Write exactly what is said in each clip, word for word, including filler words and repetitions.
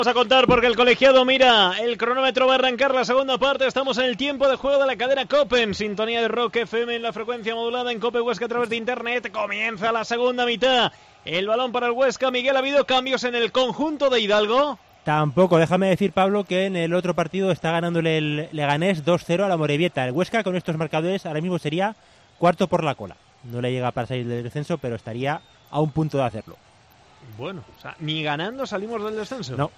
Vamos a contar porque el colegiado mira, el cronómetro va a arrancar la segunda parte, estamos en el tiempo de juego de la cadena COPE, en sintonía de Rock F M en la frecuencia modulada en COPE Huesca a través de internet, comienza la segunda mitad, el balón para el Huesca. Miguel, ¿ha habido cambios en el conjunto de Hidalgo? Tampoco, déjame decir, Pablo, que en el otro partido está ganándole el Leganés dos cero a la Morevieta. El Huesca con estos marcadores ahora mismo sería cuarto por la cola, no le llega para salir del descenso, pero estaría a un punto de hacerlo. Bueno, o sea, ni ganando salimos del descenso. No.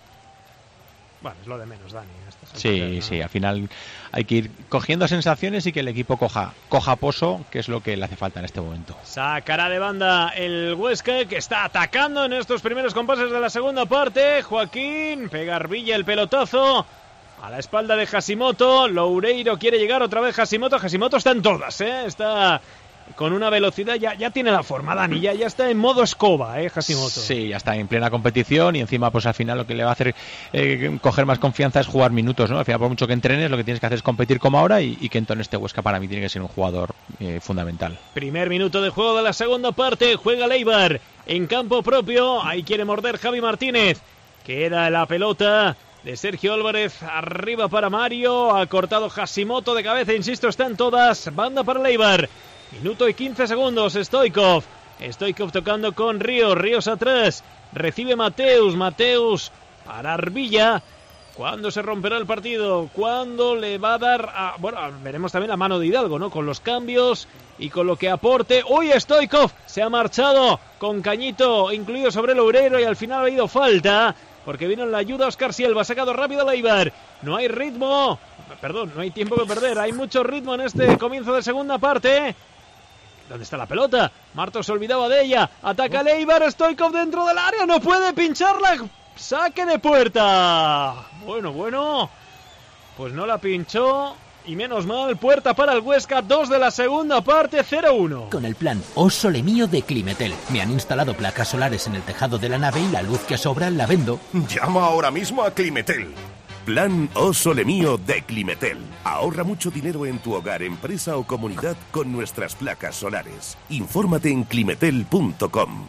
Bueno, es lo de menos, Dani. Sí, ¿no? sí, al final hay que ir cogiendo sensaciones y que el equipo coja, coja pozo, que es lo que le hace falta en este momento. Sacará de banda el Huesca, que está atacando en estos primeros compases de la segunda parte. Joaquín, pega Arbilla el pelotazo a la espalda de Hashimoto. Loureiro quiere llegar otra vez Hashimoto. Hashimoto está en todas, ¿eh? Está con una velocidad, ya, ya tiene la forma, Dani, ya, ya está en modo escoba, ¿eh, Hashimoto? Sí, ya está en plena competición y encima, pues al final lo que le va a hacer eh, coger más confianza es jugar minutos, ¿no? Al final, por mucho que entrenes, lo que tienes que hacer es competir como ahora y, y Kento en este Huesca para mí tiene que ser un jugador eh, fundamental. Primer minuto de juego de la segunda parte, juega Leibar en campo propio, ahí quiere morder Javi Martínez, queda la pelota de Sergio Álvarez, arriba para Mario, ha cortado Hashimoto de cabeza, insisto, están todas, banda para Leibar. Minuto y quince segundos, Stoikov. Stoikov tocando con Ríos, Ríos atrás. Recibe Mateus, Mateus para Arbilla. ¿Cuándo se romperá el partido? ¿Cuándo le va a dar a... Bueno, veremos también la mano de Hidalgo, ¿no? Con los cambios y con lo que aporte. ¡Uy, Stoikov! Se ha marchado con Cañito incluido sobre el Loureiro y al final ha habido falta. Porque vino en la ayuda Oscar Silva, ha sacado rápido a Leibar. No hay ritmo. Perdón, no hay tiempo que perder. Hay mucho ritmo en este comienzo de segunda parte. ¿Dónde está la pelota? Martos se olvidaba de ella. Ataca Leibar, Stoikov dentro del área. No puede pincharla. Saque de puerta. Bueno, bueno. Pues no la pinchó. Y menos mal, puerta para el Huesca. Dos de la segunda parte, cero uno. Con el plan Oh Sole Mío de Climetel. Me han instalado placas solares en el tejado de la nave y la luz que sobra la vendo. Llama ahora mismo a Climetel. Plan Oh Sole Mío de Climetel. Ahorra mucho dinero en tu hogar, empresa o comunidad con nuestras placas solares. Infórmate en climetel punto com.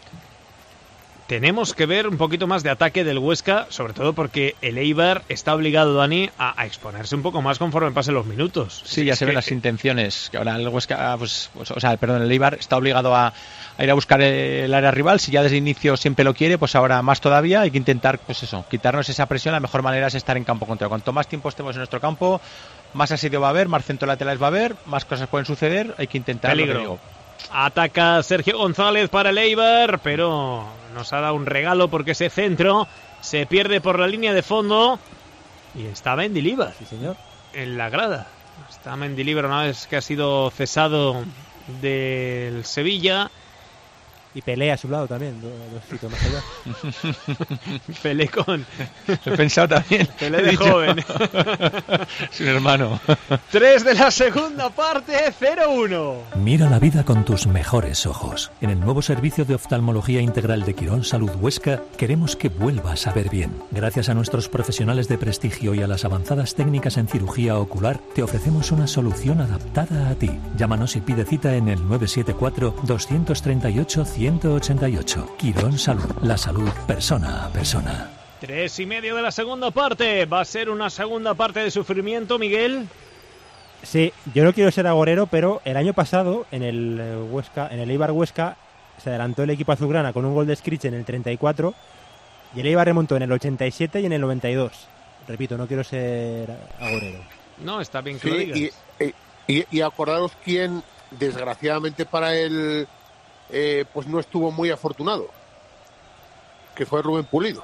Tenemos que ver un poquito más de ataque del Huesca, sobre todo porque el Eibar está obligado, Dani, a, a exponerse un poco más conforme pasen los minutos. Sí, ya es se ven que... las intenciones. Que ahora el Huesca, pues, pues, o sea, perdón, el Eibar está obligado a, a ir a buscar el área rival. Si ya desde el inicio siempre lo quiere, pues ahora más todavía. Hay que intentar, pues eso, quitarnos esa presión. La mejor manera es estar en campo contrario. Cuanto más tiempo estemos en nuestro campo, más asedio va a haber, más centro laterales va a haber, más cosas pueden suceder. Hay que intentar. Peligro. Ataca Sergio González para el Eibar, pero nos ha dado un regalo porque ese centro se pierde por la línea de fondo y está Mendilibar, sí señor, en la grada. Está Mendilibar una vez que ha sido cesado del Sevilla. Y Pelé a su lado también, dos sitios más allá. Pelé con... Lo he pensado también. Pelé de joven. Su hermano. Tres de la segunda parte, cero uno. Mira la vida con tus mejores ojos. En el nuevo servicio de oftalmología integral de Quirón Salud Huesca, queremos que vuelvas a ver bien. Gracias a nuestros profesionales de prestigio y a las avanzadas técnicas en cirugía ocular, te ofrecemos una solución adaptada a ti. Llámanos y pide cita en el nueve siete cuatro, dos tres ocho, ciento ochenta y ocho. Quirón Salud, la salud persona a persona. Tres y medio de la segunda parte. ¿Va a ser una segunda parte de sufrimiento, Miguel? Sí, yo no quiero ser agorero, pero el año pasado en el Huesca, en el Eibar Huesca, se adelantó el equipo azulgrana con un gol de Scrich en el treinta y cuatro y el Eibar remontó en el ochenta y siete y en el noventa y dos. Repito, no quiero ser agorero. No, está bien que sí, lo digas. Y, y, y acordaros quién, desgraciadamente para él, eh, pues no estuvo muy afortunado, que fue Rubén Pulido.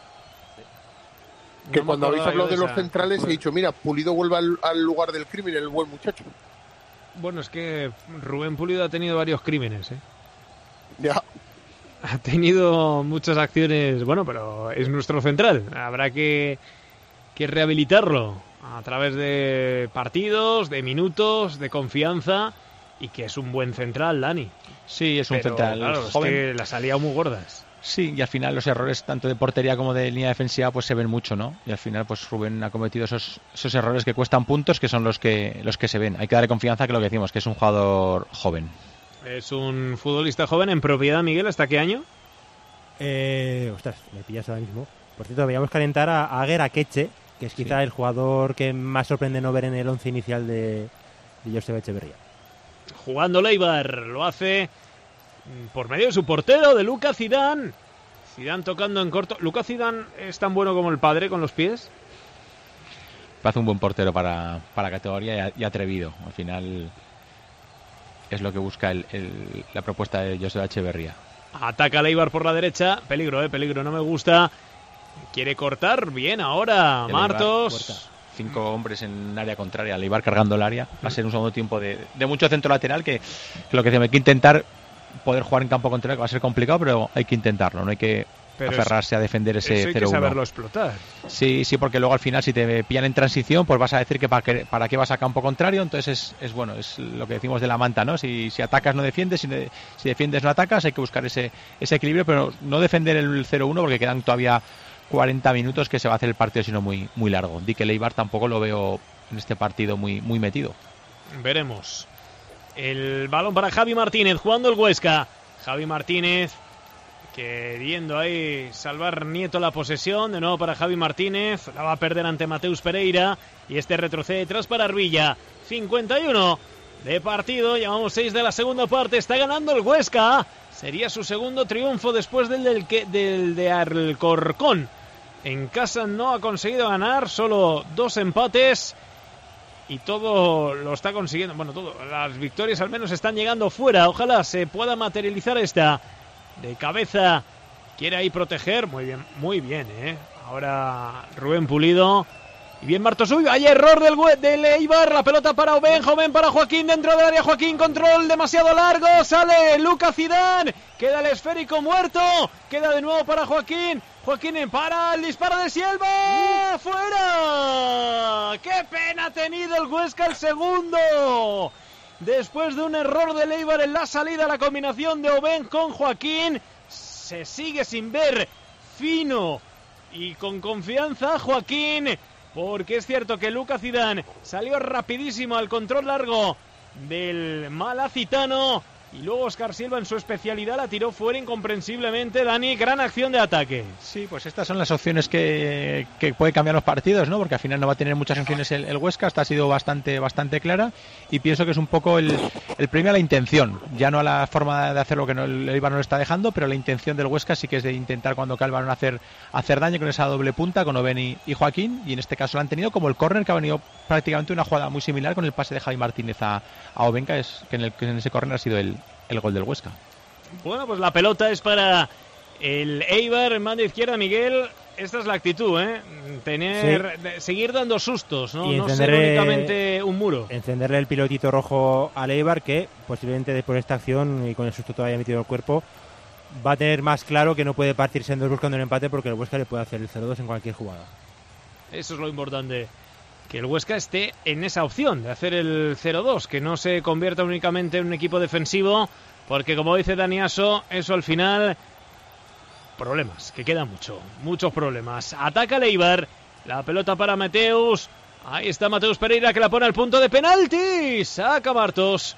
Que no cuando habéis hablado de, de los centrales he dicho, mira, Pulido vuelve al, al lugar del crimen, el buen muchacho. Bueno, es que Rubén Pulido ha tenido varios crímenes, ¿eh? Ya. Ha tenido muchas acciones, bueno, pero es nuestro central. Habrá que, que rehabilitarlo a través de partidos, de minutos, de confianza, y que es un buen central, Dani. Sí, es un pero, central claro, joven. Es que las ha liado muy gordas. Sí, y al final los errores tanto de portería como de línea defensiva pues se ven mucho, ¿no? Y al final pues Rubén ha cometido esos esos errores que cuestan puntos, que son los que los que se ven. Hay que darle confianza, que lo que decimos, que es un jugador joven. Es un futbolista joven en propiedad, Miguel, ¿hasta qué año? Eh, ostras, me pillas ahora mismo. Por cierto, veíamos calentar a Aguer Akeche, que es quizá Sí. el jugador que más sorprende no ver en el once inicial de, de Joseba Echeverría. Jugando Leibar, lo hace por medio de su portero, de Lucas Zidane. Zidane tocando en corto. ¿Lucas Zidane es tan bueno como el padre con los pies? Hace un buen portero para, para la categoría y, y atrevido. Al final es lo que busca el, el, la propuesta de Joseba Echeverría. Ataca Leibar por la derecha. Peligro, eh, peligro, no me gusta. Quiere cortar, bien ahora El Martos. Eibar, cinco hombres en área contraria, Leibar cargando el área. Va a ser un segundo tiempo de, de mucho centro lateral que, que lo que hay que intentar poder jugar en campo contrario, que va a ser complicado, pero hay que intentarlo, no hay que Pero aferrarse es, a defender ese eso hay cero que uno. saberlo explotar. Sí, sí, porque luego al final si te pillan en transición, pues vas a decir que para qué, para qué vas a campo contrario, entonces es, es bueno, es lo que decimos de la manta, ¿no? Si, si atacas no defiendes, si, de, si defiendes no atacas, hay que buscar ese, ese equilibrio, pero no defender el cero uno porque quedan todavía cuarenta minutos que se va a hacer el partido sino muy, muy largo. Di que Leibar tampoco lo veo en este partido muy, muy metido. Veremos. El balón para Javi Martínez, jugando el Huesca. Javi Martínez queriendo ahí salvar Nieto la posesión. De nuevo para Javi Martínez. La va a perder ante Mateus Pereira. Y este retrocede detrás para Arbilla. cincuenta y uno de partido. Llevamos seis de la segunda parte. Está ganando el Huesca. Sería su segundo triunfo después del, del, que, del de Alcorcón. En casa no ha conseguido ganar. Solo dos empates. Y todo lo está consiguiendo. Bueno, todo. Las victorias al menos están llegando fuera. Ojalá se pueda materializar esta. De cabeza. Quiere ahí proteger. Muy bien, muy bien, ¿eh? Ahora Rubén Pulido. Y bien Martos. Uy, hay error del, del Eibar. La pelota para Oben. Joven para Joaquín. Dentro del área Joaquín. Control demasiado largo. Sale Lucas Zidane. Queda el esférico muerto. Queda de nuevo para Joaquín. Joaquín para el disparo de Silva. ¡Fuera! ¡Qué pena ha tenido el Huesca el segundo! Después de un error de Eibar en la salida, la combinación de Oben con Joaquín. Se sigue sin ver fino y con confianza Joaquín. Porque es cierto que Lucas Zidane salió rapidísimo al control largo del malacitano. Y luego Óscar Silva en su especialidad la tiró fuera incomprensiblemente. Dani, gran acción de ataque. Sí, pues estas son las opciones que, que puede cambiar los partidos, ¿no? Porque al final no va a tener muchas opciones el, el Huesca. Esta ha sido bastante bastante clara y pienso que es un poco el, el premio a la intención. Ya no a la forma de hacer lo que no, el Eibar no lo está dejando, pero la intención del Huesca sí que es de intentar cuando cae el balón hacer, hacer daño con esa doble punta, con Oben y, y Joaquín. Y en este caso lo han tenido como el córner, que ha venido prácticamente una jugada muy similar con el pase de Javi Martínez a, a Oben, que, es, que, en el, que en ese córner ha sido el el gol del Huesca. Bueno, pues la pelota es para el Eibar en banda izquierda, Miguel. Esta es la actitud, ¿eh? Tener, sí. Seguir dando sustos, ¿no? Y no ser únicamente un muro. Encenderle el pilotito rojo al Eibar, que posiblemente después de esta acción y con el susto todavía metido en el cuerpo, va a tener más claro que no puede partirse en dos buscando el empate, porque el Huesca le puede hacer el cero dos en cualquier jugada. Eso es lo importante. Que el Huesca esté en esa opción de hacer el cero dos, que no se convierta únicamente en un equipo defensivo, porque como dice Dani Aso, eso al final, problemas, que queda mucho, muchos problemas. Ataca Eibar, la pelota para Mateus, ahí está Mateus Pereira que la pone al punto de penalti, saca Martos,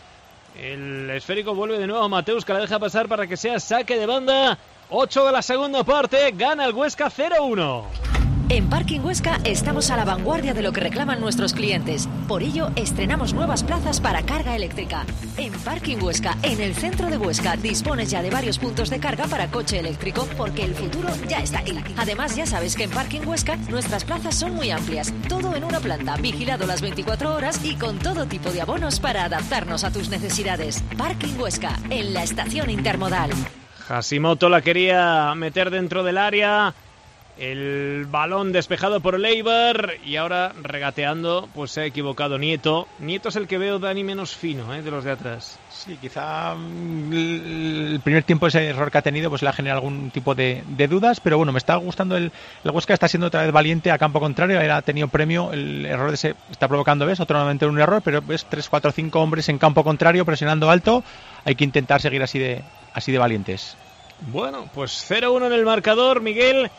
el esférico vuelve de nuevo a Mateus que la deja pasar para que sea saque de banda. Ocho de la segunda parte, gana el Huesca cero uno. En Parking Huesca estamos a la vanguardia de lo que reclaman nuestros clientes. Por ello, estrenamos nuevas plazas para carga eléctrica. En Parking Huesca, en el centro de Huesca, dispones ya de varios puntos de carga para coche eléctrico, porque el futuro ya está aquí. Además, ya sabes que en Parking Huesca nuestras plazas son muy amplias. Todo en una planta, vigilado las veinticuatro horas y con todo tipo de abonos para adaptarnos a tus necesidades. Parking Huesca, en la estación intermodal. Hashimoto la quería meter dentro del área. El balón despejado por el Eibar y ahora regateando, pues se ha equivocado Nieto. Nieto es el que veo, Dani, menos fino, ¿eh? De los de atrás. Sí, quizá el primer tiempo ese error que ha tenido pues le ha generado algún tipo de, de dudas, pero bueno, me está gustando el, el Huesca, está siendo otra vez valiente a campo contrario, ha tenido premio, el error de ese está provocando, ves, otro nuevamente un error, pero ves tres, cuatro, cinco hombres en campo contrario presionando alto, hay que intentar seguir así de, así de valientes. Bueno, pues cero uno en el marcador, Miguel,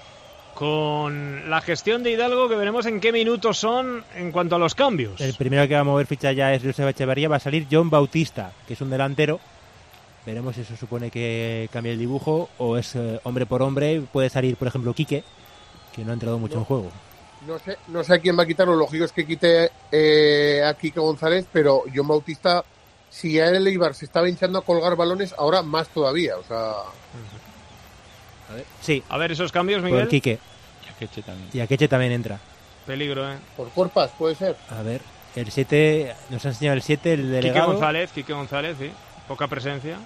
con la gestión de Hidalgo, que veremos en qué minutos son en cuanto a los cambios. El primero que va a mover ficha ya es Joseba Echeverría, va a salir John Bautista, que es un delantero. Veremos si eso supone que cambia el dibujo o es eh, hombre por hombre. Puede salir, por ejemplo, Quique, que no ha entrado mucho no, en juego. No sé, no sé a quién va a quitar, lo lógico es que quite eh, a Quique González, pero John Bautista, si a él el Eibar se estaba hinchando a colgar balones, ahora más todavía, o sea... A ver, sí. A ver esos cambios, Miguel. Por Quique. Y Akeche también. Y Akeche también entra. Peligro, ¿eh? Por Corpas, puede ser. A ver, el siete, nos ha enseñado el siete, el delegado. Quique González, Quique González, sí. Poca presencia.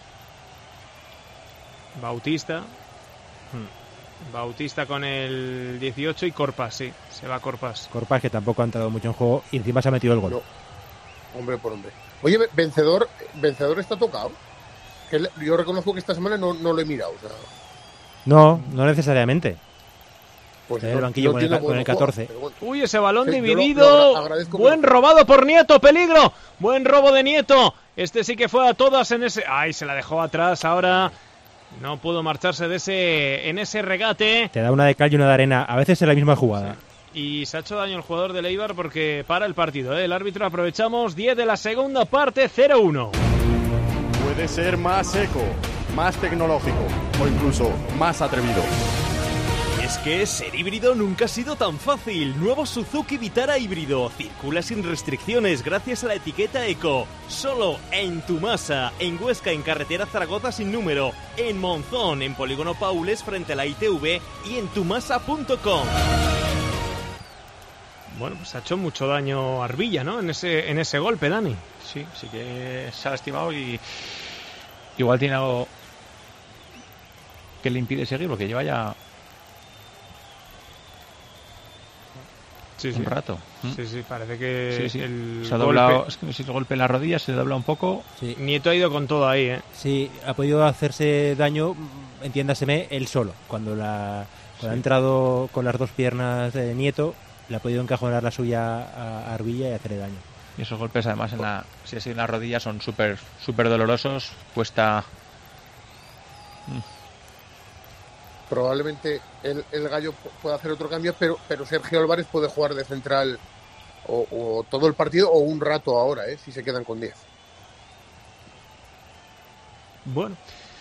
Bautista. Hmm. Bautista con el dieciocho y Corpas, sí. Se va Corpas. Corpas, que tampoco ha entrado mucho en juego y encima se ha metido el gol. No. Hombre por hombre. Oye, vencedor, vencedor está tocado. Que yo reconozco que esta semana no, no lo he mirado. O sea... No, no necesariamente. Pues el no, banquillo con el, con el catorce. Juego, bueno. Uy, ese balón Sí, dividido. lo, lo Buen robado por Nieto, peligro. Buen robo de Nieto. Este sí que fue a todas en ese. Ay, se la dejó atrás. Ahora no pudo marcharse de ese en ese regate. Te da una de cal y una de arena. A veces en la misma jugada. Sí. Y se ha hecho daño el jugador del Eibar porque para el partido, ¿eh? El árbitro, aprovechamos, diez de la segunda parte, cero uno. Puede ser más eco, más tecnológico o incluso más atrevido. Es que ser híbrido nunca ha sido tan fácil. Nuevo Suzuki Vitara híbrido. Circula sin restricciones gracias a la etiqueta Eco. Solo en Tumasa, en Huesca, en carretera Zaragoza sin número, en Monzón, en Polígono Paules frente a la I T V y en tumasa punto com. Bueno, pues ha hecho mucho daño Arbilla, ¿no? En ese, en ese golpe, Dani. Sí, sí que se ha lastimado y igual tiene algo que le impide seguir porque lleva ya sí, un sí. rato. Sí, sí, parece que sí, sí. el se ha doblado, golpe... es que si el golpe en la rodilla se dobla un poco. Sí. Nieto ha ido con todo ahí, ¿eh? Sí, ha podido hacerse daño, entiéndaseme, él solo. Cuando, la, cuando sí. ha entrado con las dos piernas de Nieto, le ha podido encajonar la suya a Arbilla y hacerle daño. Y esos golpes, además, en la, si es en la rodilla, son súper súper dolorosos. Cuesta... Probablemente el, el Gallo pueda hacer otro cambio, pero, pero Sergio Álvarez puede jugar de central o, o todo el partido o un rato ahora, ¿eh? Si se quedan con diez. Bueno,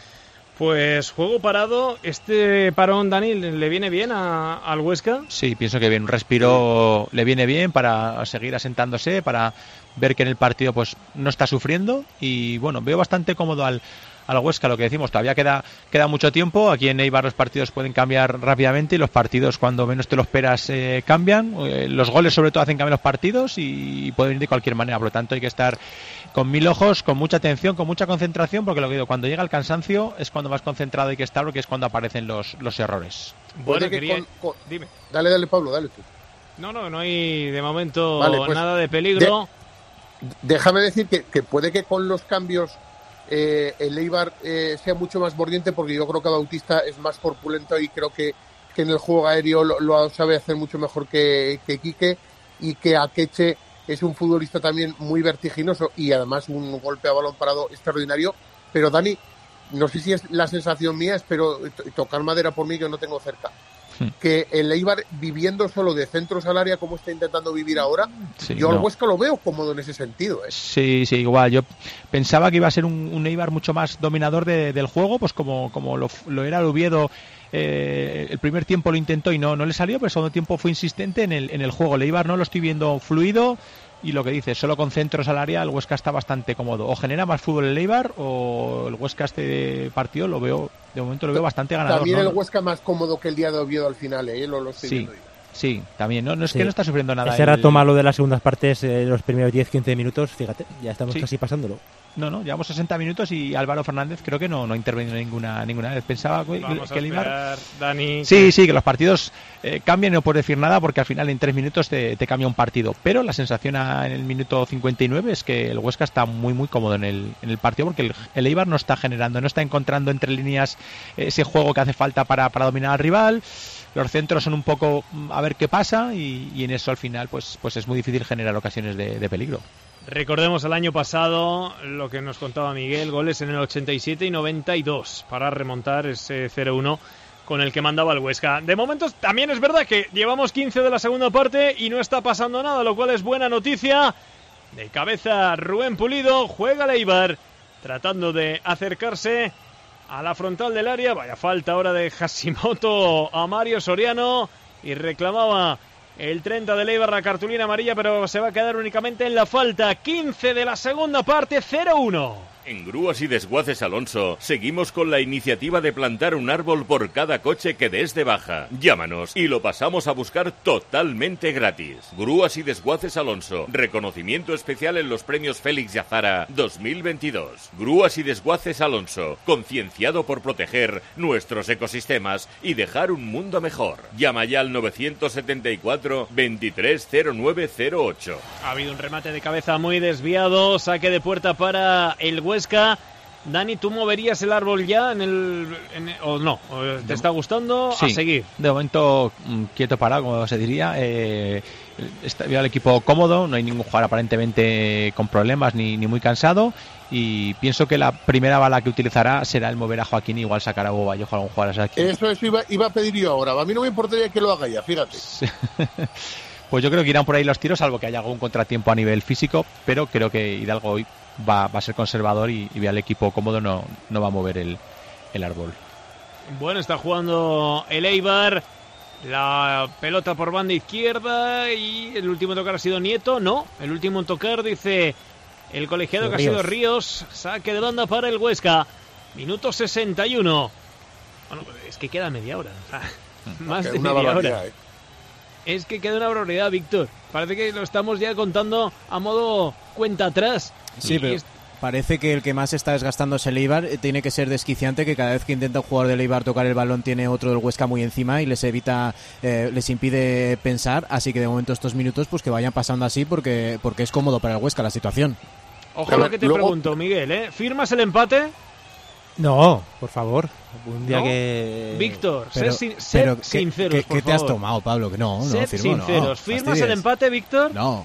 pues juego parado. Este parón, Dani, ¿le viene bien a, al Huesca? Sí, pienso que bien. Un respiro le viene bien para seguir asentándose, para ver que en el partido pues no está sufriendo. Y bueno, veo bastante cómodo al, al Huesca, lo que decimos. Todavía queda, queda mucho tiempo. Aquí en Eibar los partidos pueden cambiar rápidamente y los partidos cuando menos te lo esperas eh, cambian. Eh, los goles sobre todo hacen cambiar los partidos y pueden ir de cualquier manera. Por lo tanto hay que estar con mil ojos, con mucha atención, con mucha concentración, porque lo que digo, cuando llega el cansancio es cuando más concentrado hay que estar, porque es cuando aparecen los, los errores. Bueno, que quería... con, con... Dime. Dale, dale, Pablo, dale tú. No, no, no hay de momento vale, pues, nada de peligro. De... Déjame decir que, que puede que con los cambios eh, el Eibar eh, sea mucho más mordiente, porque yo creo que Bautista es más corpulento y creo que, que en el juego aéreo lo, lo sabe hacer mucho mejor que, que Quique, y que Akeche es un futbolista también muy vertiginoso y además un golpe a balón parado extraordinario. Pero Dani, no sé si es la sensación mía, espero tocar madera por mí, que no tengo cerca, sí. que el Eibar, viviendo solo de centros al área como está intentando vivir ahora, sí, yo no. al Huesca lo veo cómodo en ese sentido, ¿eh? Sí, sí, igual. Yo pensaba que iba a ser un, un Eibar mucho más dominador de, del juego, pues como, como lo, lo era el Oviedo. Eh, el primer tiempo lo intentó y no, no le salió, pero el segundo tiempo fue insistente en el, en el juego. El Eibar no lo estoy viendo fluido, y lo que dice, solo con centros al área el Huesca está bastante cómodo. O genera más fútbol el Eibar, o el Huesca este partido lo veo, de momento lo veo bastante ganador. También ¿no? el Huesca más cómodo que el día de Oviedo al final, ¿eh? Lo, lo estoy sí. viendo yo. Sí, también, no, no es sí. que no está sufriendo nada. Ese el... rato malo de las segundas partes, eh, los primeros diez a quince minutos, fíjate, ya estamos sí. casi pasándolo. No, no, llevamos sesenta minutos y Álvaro Fernández creo que no, no ha intervenido ninguna ninguna vez. Pensaba que, Vamos que el Eibar... Dani... Sí, sí, que los partidos eh, cambian y no puedes decir nada porque al final en tres minutos te, te cambia un partido. Pero la sensación a, en el minuto cincuenta y nueve es que el Huesca está muy, muy cómodo en el, en el partido, porque el, el Eibar no está generando, no está encontrando entre líneas ese juego que hace falta para, para dominar al rival. Los centros son un poco a ver qué pasa y, y en eso al final pues, pues es muy difícil generar ocasiones de, de peligro. Recordemos el año pasado lo que nos contaba Miguel, goles en el ochenta y siete y noventa y dos para remontar ese cero uno con el que mandaba el Huesca. De momento también es verdad que llevamos quince de la segunda parte y no está pasando nada, lo cual es buena noticia. De cabeza Rubén Pulido, juega el Eibar tratando de acercarse a la frontal del área. Vaya falta ahora de Hashimoto a Mario Soriano. y reclamaba el treinta de Eibar la cartulina amarilla, pero se va a quedar únicamente en la falta. quince de la segunda parte, cero uno. En Grúas y Desguaces Alonso seguimos con la iniciativa de plantar un árbol por cada coche que des de baja. Llámanos y lo pasamos a buscar totalmente gratis. Grúas y Desguaces Alonso, reconocimiento especial en los premios Félix y Azara dos mil veintidós. Grúas y Desguaces Alonso, concienciado por proteger nuestros ecosistemas y dejar un mundo mejor. Llama ya al novecientos setenta y cuatro, veintitrés cero nueve cero ocho. Ha habido un remate de cabeza muy desviado, saque de puerta para el Huesca. Dani, ¿tú moverías el árbol ya en el, en el o no? ¿Te de, está gustando? Sí, a seguir. De momento quieto parado, como se diría. Eh, está el equipo cómodo, no hay ningún jugador aparentemente con problemas ni, ni muy cansado. Y pienso que la primera bala que utilizará será el mover a Joaquín y igual sacar a Boba. Yo juego a un jugador aquí. Eso, eso iba, iba a pedir yo ahora. A mí no me importaría que lo haga ya, fíjate. Pues yo creo que irán por ahí los tiros, salvo que haya algún contratiempo a nivel físico, pero creo que Hidalgo hoy va, va a ser conservador y, y ve al equipo cómodo, no, no va a mover el, el árbol. Bueno, está jugando el Eibar, la pelota por banda izquierda y el último tocar ha sido Nieto, no, el último tocar dice el colegiado que ha sido Ríos, saque de banda para el Huesca, minuto sesenta y uno. Bueno, es que queda media hora, o sea, más de media hora. Eh. Es que queda una barbaridad, Víctor. Parece que lo estamos ya contando a modo cuenta atrás. Sí, pero es... parece que el que más está desgastando es el Eibar. Tiene que ser desquiciante que cada vez que intenta un jugador del Eibar tocar el balón tiene otro del Huesca muy encima y les evita, eh, les impide pensar. Así que de momento estos minutos pues que vayan pasando así porque, porque es cómodo para el Huesca la situación. Ojo lo que te luego... pregunto, Miguel, ¿eh? ¿Firmas el empate? No, por favor. Un día ¿No? que... Víctor, pero, ser, ser pero, sinceros, ¿qué, por qué te favor. has tomado, Pablo? Que no, no, ser firmo, sinceros. No, ¿Firmas fastidies. el empate, Víctor? No.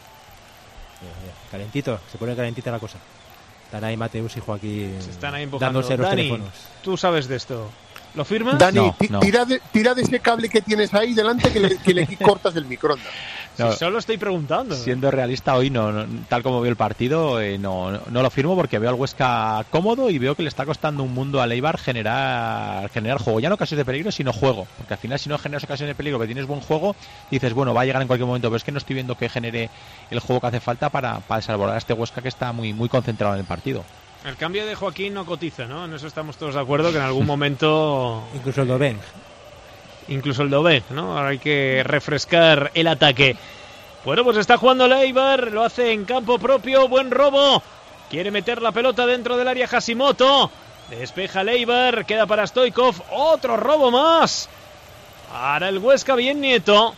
Calentito, se pone calentita la cosa. Están ahí Mateus y Joaquín se están ahí empujando. dándose los Dani, teléfonos. ¿Tú sabes de esto? ¿Lo firmas? Dani, no, t- no. Tira, de, tira de ese cable que tienes ahí delante que le, que le cortas el microondas. No, si solo estoy preguntando. Siendo realista hoy, no, no tal como veo el partido, eh, no, no, no lo firmo porque veo al Huesca cómodo y veo que le está costando un mundo al Eibar generar, generar juego. Ya no ocasiones de peligro, sino juego. Porque al final, si no generas ocasiones de peligro, que tienes buen juego, dices, bueno, va a llegar en cualquier momento. Pero es que no estoy viendo que genere el juego que hace falta para, para salvar a este Huesca que está muy, muy concentrado en el partido. El cambio de Joaquín no cotiza, ¿no? En eso estamos todos de acuerdo, que en algún momento... Incluso el Dobén. Incluso el Dobén, ¿no? Ahora hay que refrescar el ataque. Bueno, pues está jugando el Eibar, lo hace en campo propio, buen robo. Quiere meter la pelota dentro del área Hashimoto. Despeja el Eibar, queda para Stoikov. Otro robo más. Para el Huesca, bien Nieto.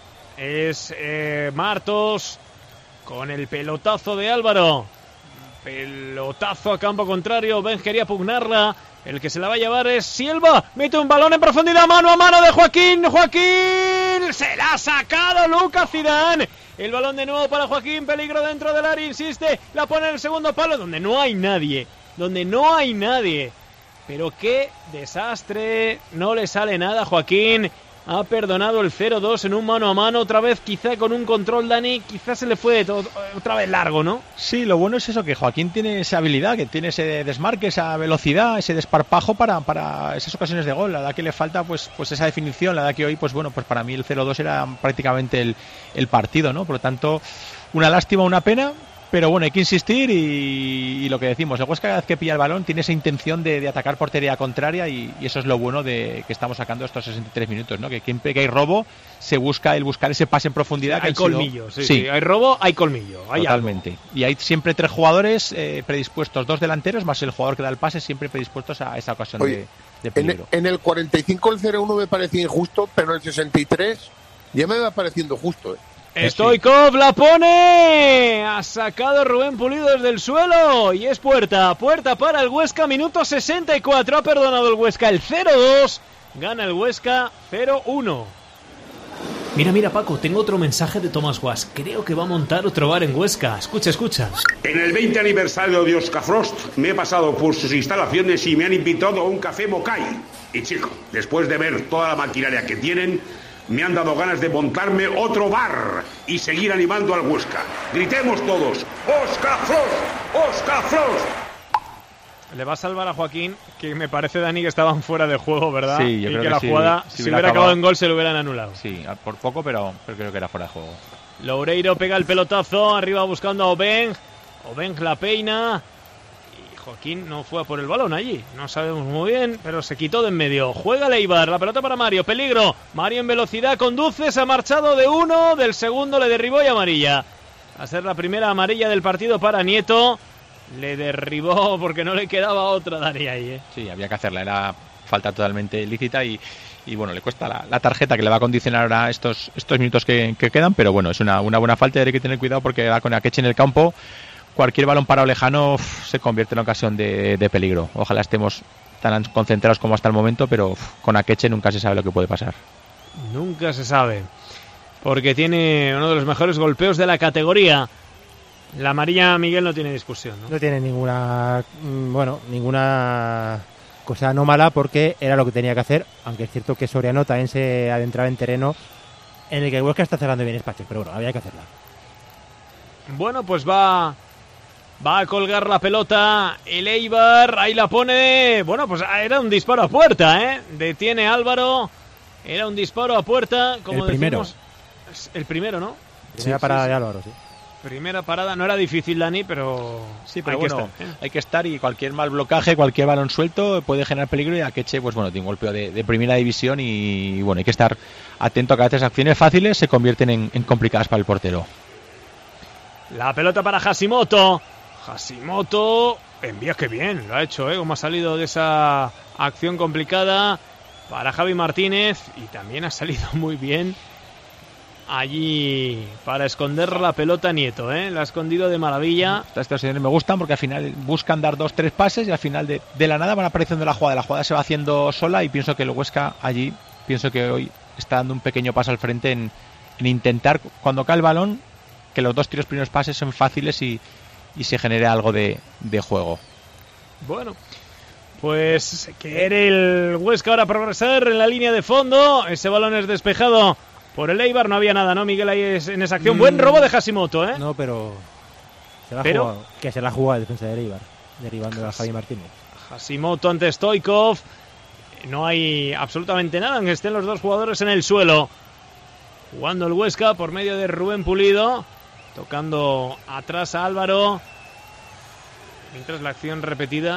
Es eh, Martos con el pelotazo de Álvaro. Pelotazo a campo contrario. Ben quería pugnarla. El que se la va a llevar es Silva. Mete un balón en profundidad. Mano a mano de Joaquín. Joaquín. Se la ha sacado Lucas Zidane. El balón de nuevo para Joaquín. Peligro dentro del área. Insiste. La pone en el segundo palo. Donde no hay nadie. Donde no hay nadie. Pero qué desastre. No le sale nada a Joaquín. Ha perdonado el cero dos en un mano a mano. Otra vez quizá con un control, Dani. Quizás se le fue todo, otra vez largo, ¿no? Sí, lo bueno es eso, que Joaquín tiene esa habilidad, que tiene ese desmarque, esa velocidad, ese desparpajo para, para esas ocasiones de gol. La verdad que le falta pues, pues esa definición. La verdad que hoy, pues bueno, pues para mí el cero dos era prácticamente el, el partido, ¿no? Por lo tanto, una lástima, una pena. Pero bueno, hay que insistir y, y lo que decimos, el Huesca cada vez que pilla el balón tiene esa intención de, de atacar portería contraria y, y eso es lo bueno de que estamos sacando estos sesenta y tres minutos, ¿no? Que siempre que hay robo se busca el buscar ese pase en profundidad. Sí, que hay colmillo, sido... sí, sí, hay robo, hay colmillo. Hay totalmente. Algo. Y hay siempre tres jugadores eh, predispuestos, dos delanteros más el jugador que da el pase, siempre predispuestos a esa ocasión. Oye, de, de peligro. En, en el cuarenta y cinco el cero uno me parecía injusto, pero en el sesenta y tres ya me va pareciendo justo, ¿eh? Stoikov la pone. Ha sacado Rubén Pulido desde el suelo. Y es puerta. Puerta para el Huesca. Minuto sesenta y cuatro. Ha perdonado el Huesca el cero dos. Gana el Huesca cero uno. Mira, mira, Paco, tengo otro mensaje de Tomás Guas. Creo que va a montar otro bar en Huesca. Escucha, escucha. En el veinte aniversario de Oscar Frost me he pasado por sus instalaciones y me han invitado a un café Mokai. Y chico, después de ver toda la maquinaria que tienen, me han dado ganas de montarme otro bar y seguir animando al Huesca. Gritemos todos: ¡Oscar Frost! ¡Oscar Frost! Le va a salvar a Joaquín, que me parece, Dani, que estaban fuera de juego, ¿verdad? Sí, yo y creo que, que la sí, jugada, si si hubiera hubiera acabado acabado en gol, se lo hubieran anulado. Sí, por poco, pero, pero creo que era fuera de juego. Loureiro pega el pelotazo, arriba buscando a Obeng. Obeng la peina. Y Joaquín no fue a por el balón allí. No sabemos muy bien, pero se quitó de en medio. Juega Leibar, la pelota para Mario. Peligro. Mario en velocidad, conduce, se ha marchado de uno. Del segundo le derribó y amarilla. Va a ser la primera amarilla del partido para Nieto. Le derribó porque no le quedaba otra, Dani, ahí, ¿eh? Sí, había que hacerla. Era falta totalmente lícita y... Y bueno, le cuesta la, la tarjeta que le va a condicionar ahora estos estos minutos que, que quedan, pero bueno, es una, una buena falta y hay que tener cuidado porque va con Akeche en el campo. Cualquier balón parado lejano uf, se convierte en ocasión de, de peligro. Ojalá estemos tan concentrados como hasta el momento, pero uf, con Akeche nunca se sabe lo que puede pasar. Nunca se sabe, porque tiene uno de los mejores golpeos de la categoría. La amarilla, Miguel, no tiene discusión, ¿no? No tiene ninguna, bueno, ninguna... cosa anómala porque era lo que tenía que hacer, aunque es cierto que Soriano también se adentraba en terreno en el que Huesca está cerrando bien espacios, pero bueno, había que hacerla. Bueno, pues va va a colgar la pelota el Eibar, ahí la pone, bueno, pues era un disparo a puerta, ¿eh? Detiene Álvaro, era un disparo a puerta, como el primero. decimos, el primero, ¿no? Primera sí, parada sí, sí. de Álvaro, sí. Primera parada, no era difícil, Dani, pero sí, pero hay, bueno, que estar, ¿eh? hay que estar y cualquier mal blocaje, cualquier balón suelto puede generar peligro y Akeche, pues bueno, tiene un golpeo de, de primera división y bueno, hay que estar atento a que a veces acciones fáciles se convierten en, en complicadas para el portero. La pelota para Hashimoto. Hashimoto envía, que bien, lo ha hecho, ¿eh? Como ha salido de esa acción complicada para Javi Martínez y también ha salido muy bien allí para esconder la pelota Nieto, ¿eh? La ha escondido de maravilla. Estas situaciones me gustan porque al final buscan dar dos, tres pases y al final de, de la nada van apareciendo la jugada. La jugada se va haciendo sola y pienso que el Huesca allí, pienso que hoy está dando un pequeño paso al frente en, en intentar, cuando cae el balón, que los dos tiros primeros pases son fáciles y, y se genere algo de, de juego. Bueno, pues quiere el Huesca ahora progresar en la línea de fondo. Ese balón es despejado por el Eibar, no había nada, ¿no, Miguel? Ahí es, en esa acción. Mm. Buen robo de Hashimoto, ¿eh? No, pero... Se la pero... jugado, que se la ha jugado el defensa del Eibar, derribando Has... a Javi Martínez. Hashimoto ante Stoikov. No hay absolutamente nada, aunque estén los dos jugadores en el suelo. Jugando el Huesca por medio de Rubén Pulido. Tocando atrás a Álvaro. Mientras la acción repetida...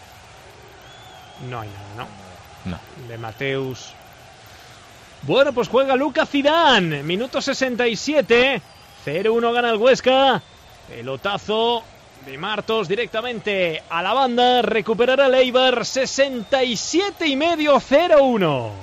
No hay nada, ¿no? No. De Mateus... Bueno, pues juega Luka Zidane, minuto sesenta y siete, cero uno gana el Huesca, pelotazo de Martos directamente a la banda, recuperará el Eibar, sesenta y siete y medio, cero uno.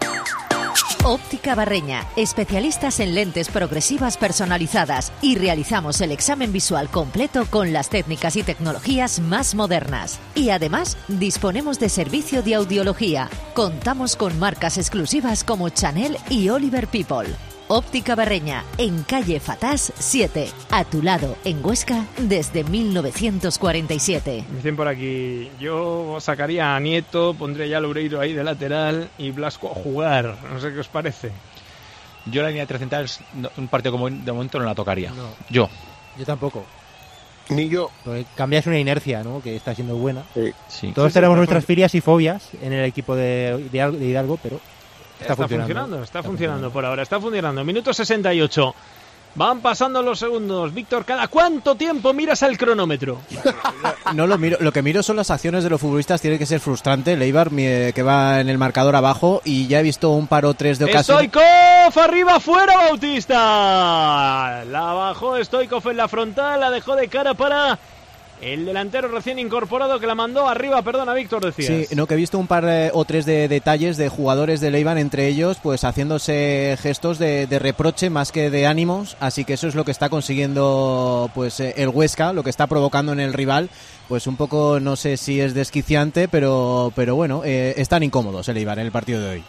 Óptica Barreña, especialistas en lentes progresivas personalizadas y realizamos el examen visual completo con las técnicas y tecnologías más modernas. Y además, disponemos de servicio de audiología. Contamos con marcas exclusivas como Chanel y Oliver People. Óptica Barreña, en calle Fatás siete, a tu lado, en Huesca, desde mil novecientos cuarenta y siete. Me dicen por aquí, yo sacaría a Nieto, pondría ya a Loureiro ahí de lateral y Blasco a jugar. No sé qué os parece. Yo la línea de tres centrales, un partido como de momento no la tocaría. No. Yo. Yo tampoco. Ni yo. Porque cambias una inercia, ¿no? Que está siendo buena. Sí. Sí. Todos sí, tenemos sí, nuestras sí. filias y fobias en el equipo de, de Hidalgo, pero... Está, está funcionando, funcionando, está funcionando por ahora, está funcionando. Minuto sesenta y ocho. Van pasando los segundos. Víctor, ¿cada cuánto tiempo miras al cronómetro? No lo miro, lo que miro son las acciones de los futbolistas. Tiene que ser frustrante. El Eibar que va en el marcador abajo y ya he visto un par o tres de ocasiones. Stoikov arriba, fuera Bautista. La bajó Stoikov en la frontal, la dejó de cara para el delantero recién incorporado que la mandó arriba, perdona Víctor, decías. Sí, no, que he visto un par eh, o tres de detalles de jugadores del Eibar, entre ellos pues haciéndose gestos de, de reproche más que de ánimos, así que eso es lo que está consiguiendo pues eh, el Huesca, lo que está provocando en el rival, pues un poco, no sé si es desquiciante, pero, pero bueno, eh, están incómodos el Eibar en el partido de hoy.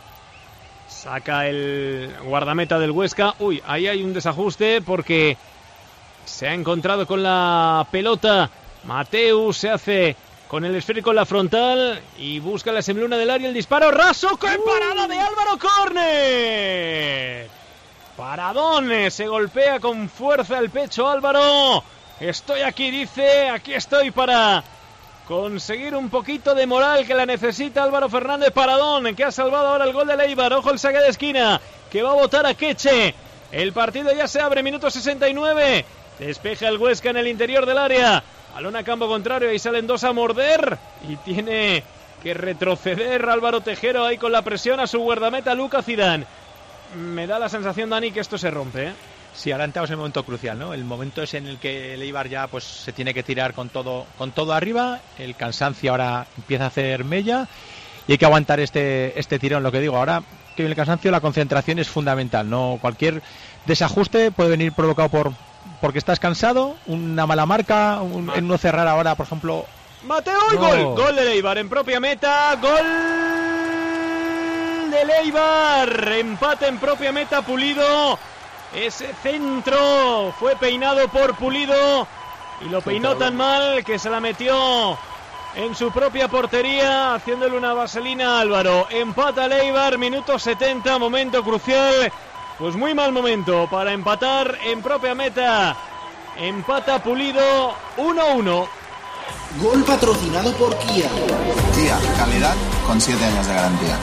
Saca el guardameta del Huesca, uy, ahí hay un desajuste porque... Se ha encontrado con la pelota. Mateus se hace con el esférico en la frontal y busca la sembluna del área. El disparo raso. ¡Qué parada de Álvaro Córner! Paradón. Se golpea con fuerza el pecho Álvaro. Estoy aquí, dice. Aquí estoy para conseguir un poquito de moral que la necesita Álvaro Fernández Paradón, que ha salvado ahora el gol de Eibar. Ojo el saque de esquina, que va a botar a Queche. El partido ya se abre, minuto sesenta y nueve. Despeja el Huesca en el interior del área. Balón a campo contrario, ahí salen dos a morder. Y tiene que retroceder Álvaro Tejero ahí con la presión a su guardameta Lucas Zidane. Me da la sensación, Dani, que esto se rompe, ¿eh? Sí, ahora entramos en el momento crucial, ¿no? El momento es en el que el Eibar ya pues se tiene que tirar con todo, con todo arriba. El cansancio ahora empieza a hacer mella y hay que aguantar este, este tirón. Lo que digo, ahora que viene el cansancio, la concentración es fundamental, ¿no? Cualquier desajuste puede venir provocado por porque estás cansado, una mala marca, un, en no cerrar ahora, por ejemplo. Mateo, el no. gol, gol del Eibar en propia meta, gol del Eibar, empate en propia meta, Pulido. Ese centro fue peinado por Pulido y lo peinó tan mal que se la metió en su propia portería, haciéndole una vaselina a Álvaro. Empata el Eibar, minuto setenta, momento crucial. Pues muy mal momento para empatar en propia meta. Empata Pulido, uno a uno. Gol patrocinado por Kia. Kia, calidad con siete años de garantía.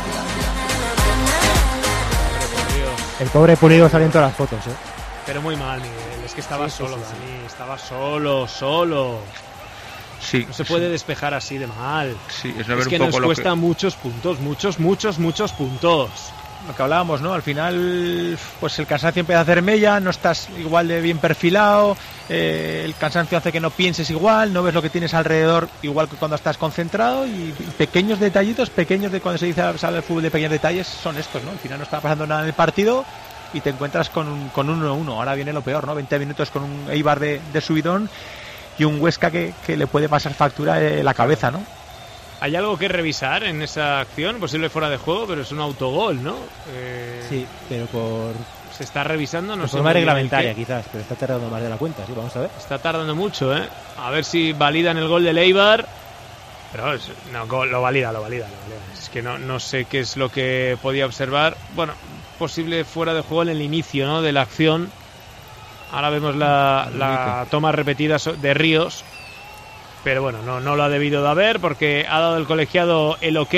El pobre Pulido salió en todas las fotos, ¿eh? Pero muy mal, Miguel. Es que estaba sí, solo, sí, sí, Dani. sí. Estaba solo, solo. Sí, no se puede sí. despejar así de mal. Sí, es, es que un nos poco cuesta que... muchos puntos, muchos, muchos, muchos puntos. Lo que hablábamos, ¿no? Al final, pues el cansancio empieza a hacer mella, no estás igual de bien perfilado, eh, el cansancio hace que no pienses igual, no ves lo que tienes alrededor igual que cuando estás concentrado, y, y pequeños detallitos, pequeños de cuando se dice sale el fútbol de pequeños detalles, son estos, ¿no? Al final no está pasando nada en el partido y te encuentras con un con uno uno. Ahora viene lo peor, ¿no? veinte minutos con un Eibar de, de subidón y un Huesca que, que le puede pasar factura de la cabeza, ¿no? Hay algo que revisar en esa acción, posible fuera de juego, pero es un autogol, ¿no? Eh... Sí, pero por... Se está revisando, no de sé. forma reglamentaria quizás, pero está tardando más de la cuenta, sí, vamos a ver. Está tardando mucho, ¿eh? A ver si validan el gol de Eibar. Pero es, no, lo valida, lo valida, lo valida. Es que no, no sé qué es lo que podía observar. Bueno, posible fuera de juego en el inicio, ¿no? De la acción. Ahora vemos la, la toma repetida de Ríos. Pero bueno, no, no lo ha debido de haber porque ha dado el colegiado el ok.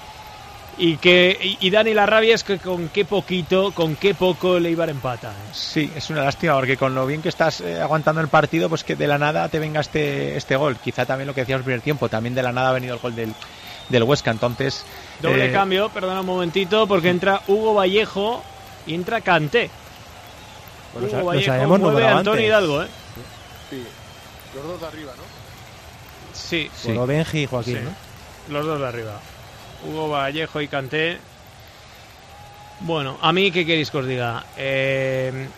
Y que y, y Dani, la rabia es que con qué poquito, con qué poco el Eibar empata, ¿eh? Sí, es una lástima porque con lo bien que estás eh, aguantando el partido, pues que de la nada te venga este este gol. Quizá también lo que decíamos en el primer tiempo, también de la nada ha venido el gol del, del Huesca. Entonces doble eh... cambio, perdona un momentito, porque entra Hugo Vallejo y entra Kanté. Bueno, Hugo lo Vallejo sabemos, mueve a no Antonio antes. Hidalgo, ¿eh? Sí, los dos de arriba, ¿no? Sí, sí. Bueno, Benji y Joaquín, sí. ¿no? Los dos de arriba. Hugo Vallejo y Kanté. Bueno, a mí, ¿qué queréis que os diga? Eh,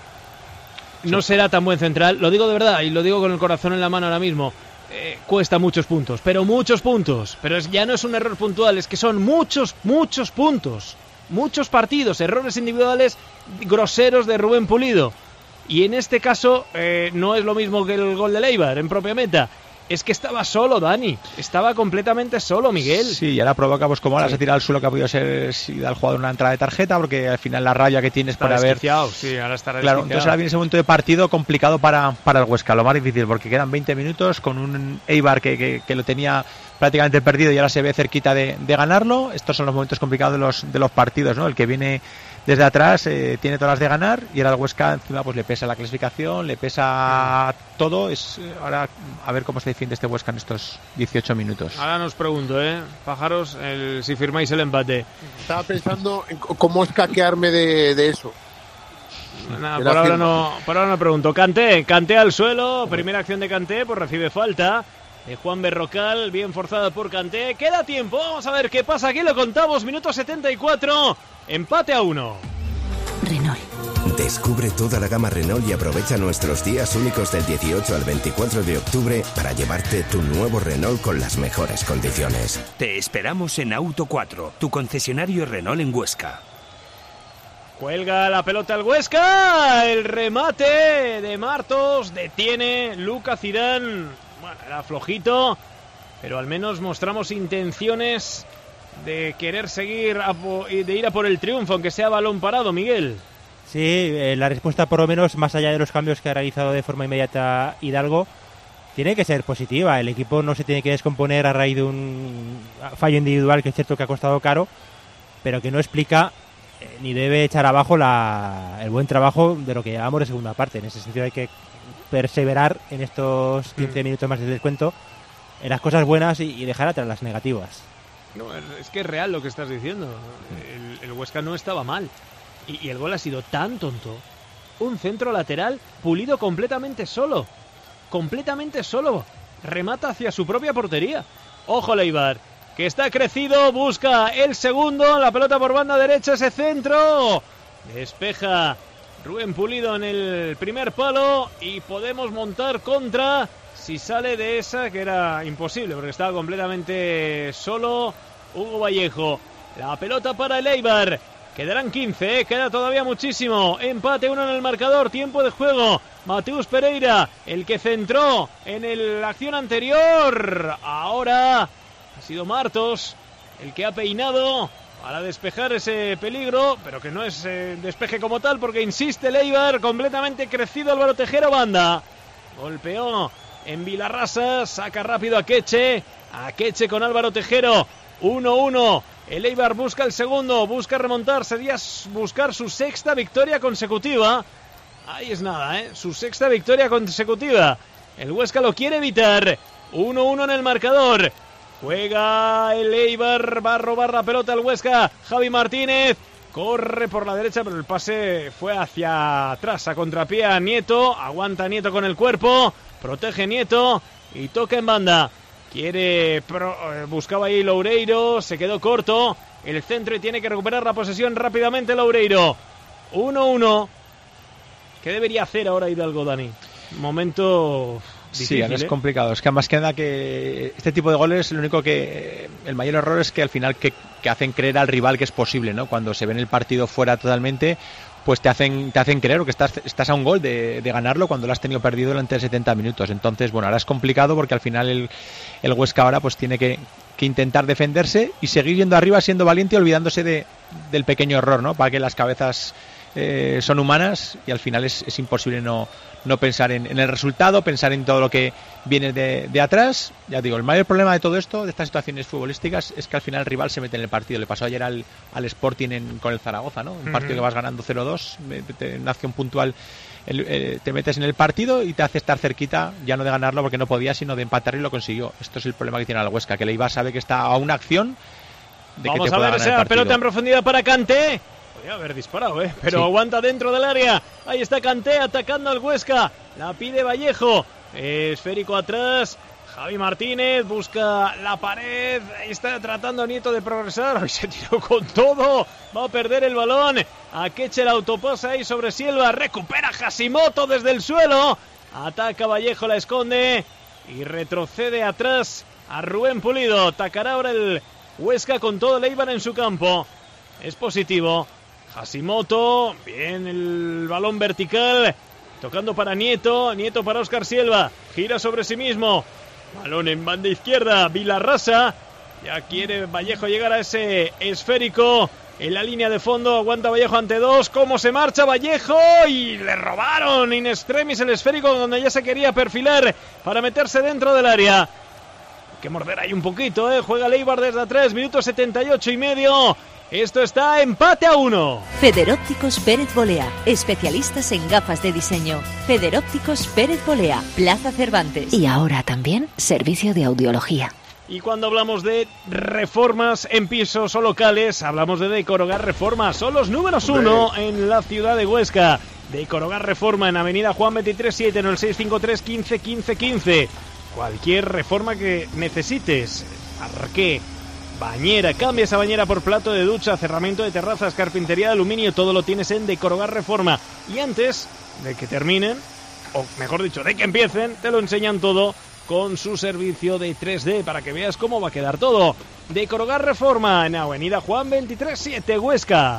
no sí. será tan buen central, lo digo de verdad y lo digo con el corazón en la mano ahora mismo. Eh, cuesta muchos puntos, pero muchos puntos. Pero es, ya no es un error puntual, es que son muchos, muchos puntos. Muchos partidos, errores individuales groseros de Rubén Pulido. Y en este caso eh, no es lo mismo que el gol de Eibar en propia meta. Es que estaba solo, Dani. Estaba completamente solo, Miguel. Sí, y ahora provoca, pues como ahora sí. se tira al suelo, que ha podido ser si da al jugador una entrada de tarjeta, porque al final la raya que tienes está para ver. Sí, ahora está claro, entonces ahora viene ese momento de partido complicado para, para el Huesca, lo más difícil, porque quedan veinte minutos con un Eibar que, que, que lo tenía prácticamente perdido y ahora se ve cerquita de, de ganarlo. Estos son los momentos complicados de los, de los partidos, ¿no? El que viene desde atrás eh, tiene todas las de ganar y ahora el Huesca encima pues le pesa la clasificación, le pesa mm. todo. Es ahora a ver cómo se defiende este Huesca en estos dieciocho minutos. Ahora nos pregunto, ¿eh? Pájaros, el, si firmáis el empate. Estaba pensando en cómo escaquearme de, de eso. Nada, por, ahora no, por ahora no pregunto. Kanté, Kanté al suelo, primera acción de Kanté, pues recibe falta de Juan Berrocal, bien forzada por Kanté. Queda tiempo, vamos a ver qué pasa. Aquí lo contamos, minuto setenta y cuatro, empate a uno. Renault. Descubre toda la gama Renault y aprovecha nuestros días únicos del dieciocho al veinticuatro de octubre para llevarte tu nuevo Renault con las mejores condiciones. Te esperamos en Auto cuatro, tu concesionario Renault en Huesca. Cuelga la pelota al Huesca, el remate de Martos, detiene Lucas Zidane. Bueno, era flojito, pero al menos mostramos intenciones de querer seguir y de ir a por el triunfo, aunque sea balón parado, Miguel. Sí, eh, la respuesta por lo menos, más allá de los cambios que ha realizado de forma inmediata Hidalgo, tiene que ser positiva. El equipo no se tiene que descomponer a raíz de un fallo individual, que es cierto que ha costado caro, pero que no explica eh, ni debe echar abajo la, el buen trabajo de lo que llevamos de segunda parte. En ese sentido hay que perseverar en estos quince minutos más de descuento en las cosas buenas y, y dejar atrás las negativas. No, es que es real lo que estás diciendo. El, el Huesca no estaba mal. Y, y el gol ha sido tan tonto. Un centro lateral pulido completamente solo. Completamente solo. Remata hacia su propia portería. Ojo Leibar, que está crecido, busca el segundo. La pelota por banda derecha, ese centro. Despeja Rubén Pulido en el primer palo. Y podemos montar contra... Si sale de esa, que era imposible, porque estaba completamente solo Hugo Vallejo. La pelota para el Eibar. Quedarán quince, ¿eh? Queda todavía muchísimo. Empate uno en el marcador, tiempo de juego. Mateus Pereira, el que centró en el, la acción anterior. Ahora ha sido Martos el que ha peinado para despejar ese peligro, pero que no es eh, despeje como tal, porque insiste el Eibar, completamente crecido Álvaro Tejero, banda. Golpeó en Vilarrasa, saca rápido a Queche, a Queche con Álvaro Tejero, uno uno, el Eibar busca el segundo, busca remontar, sería buscar su sexta victoria consecutiva, ahí es nada, ¿eh? Su sexta victoria consecutiva, el Huesca lo quiere evitar, uno uno en el marcador, juega el Eibar, va a robar la pelota el Huesca, Javi Martínez, corre por la derecha, pero el pase fue hacia atrás, a contrapié a Nieto, aguanta Nieto con el cuerpo, protege Nieto y toca en banda. Quiere, pro, eh, buscaba ahí Loureiro, se quedó corto, el centro y tiene que recuperar la posesión rápidamente Loureiro. uno uno. ¿Qué debería hacer ahora Hidalgo, Dani? Momento difícil, sí, ahora es ¿eh? complicado. Es que más que nada que este tipo de goles, lo único que el mayor error es que al final que, que hacen creer al rival que es posible, ¿no? Cuando se ven el partido fuera totalmente, pues te hacen te hacen creer que estás estás a un gol de, de ganarlo cuando lo has tenido perdido durante setenta minutos. Entonces, bueno, ahora es complicado porque al final el, el Huesca ahora pues tiene que, que intentar defenderse y seguir yendo arriba siendo valiente y olvidándose de, del pequeño error, ¿no? Para que las cabezas eh, son humanas y al final es, es imposible no, no pensar en, en el resultado, pensar en todo lo que viene de, de atrás. Ya digo, el mayor problema de todo esto, de estas situaciones futbolísticas, es que al final el rival se mete en el partido. Le pasó ayer al, al Sporting en, con el Zaragoza, ¿no? Un partido Uh-huh. que vas ganando cero dos, en una acción puntual el, eh, te metes en el partido y te hace estar cerquita, ya no de ganarlo porque no podía, sino de empatar y lo consiguió. Esto es el problema que tiene el Huesca, que el Eibar sabe que está a una acción de Vamos que te a pueda ver ganar esa el partido. pelota en profundidad para Kanté. Podría haber disparado, ¿eh? Pero Sí. aguanta dentro del área. Ahí está Kanté atacando al Huesca. La pide Vallejo. Esférico atrás. Javi Martínez busca la pared. Ahí está tratando Nieto de progresar. Ahí se tiró con todo. Va a perder el balón. A Queche la autopasa ahí sobre Silva. Recupera Hashimoto desde el suelo. Ataca Vallejo, la esconde. Y retrocede atrás a Rubén Pulido. Atacará ahora el Huesca con todo el Eibar en su campo. Es positivo. Hashimoto. Bien el balón vertical. Tocando para Nieto. Nieto para Óscar Silva. Gira sobre sí mismo. Balón en banda izquierda. Vilarrasa. Ya quiere Vallejo llegar a ese esférico. En la línea de fondo. Aguanta Vallejo ante dos. ¿Cómo se marcha Vallejo? Y le robaron in extremis el esférico donde ya se quería perfilar para meterse dentro del área. Hay que morder ahí un poquito, ¿eh? Juega Leibar desde atrás. Minuto setenta y ocho y medio. Esto está empate a uno. Federópticos Pérez Bolea, especialistas en gafas de diseño. Federópticos Pérez Bolea, Plaza Cervantes. Y ahora también servicio de audiología. Y cuando hablamos de reformas en pisos o locales, hablamos de Decorogar Reforma. Son los números uno en la ciudad de Huesca. Decorogar Reforma en Avenida Juan veintitrés siete en el seis cinco tres quince quince quince. Cualquier reforma que necesites. Parqué, bañera, cambia esa bañera por plato de ducha, cerramiento de terrazas, carpintería de aluminio, todo lo tienes en Decorogar Reforma. Y antes de que terminen, o mejor dicho, de que empiecen, te lo enseñan todo con su servicio de tres D para que veas cómo va a quedar todo. Decorogar Reforma en Avenida Juan veintitrés siete, Huesca.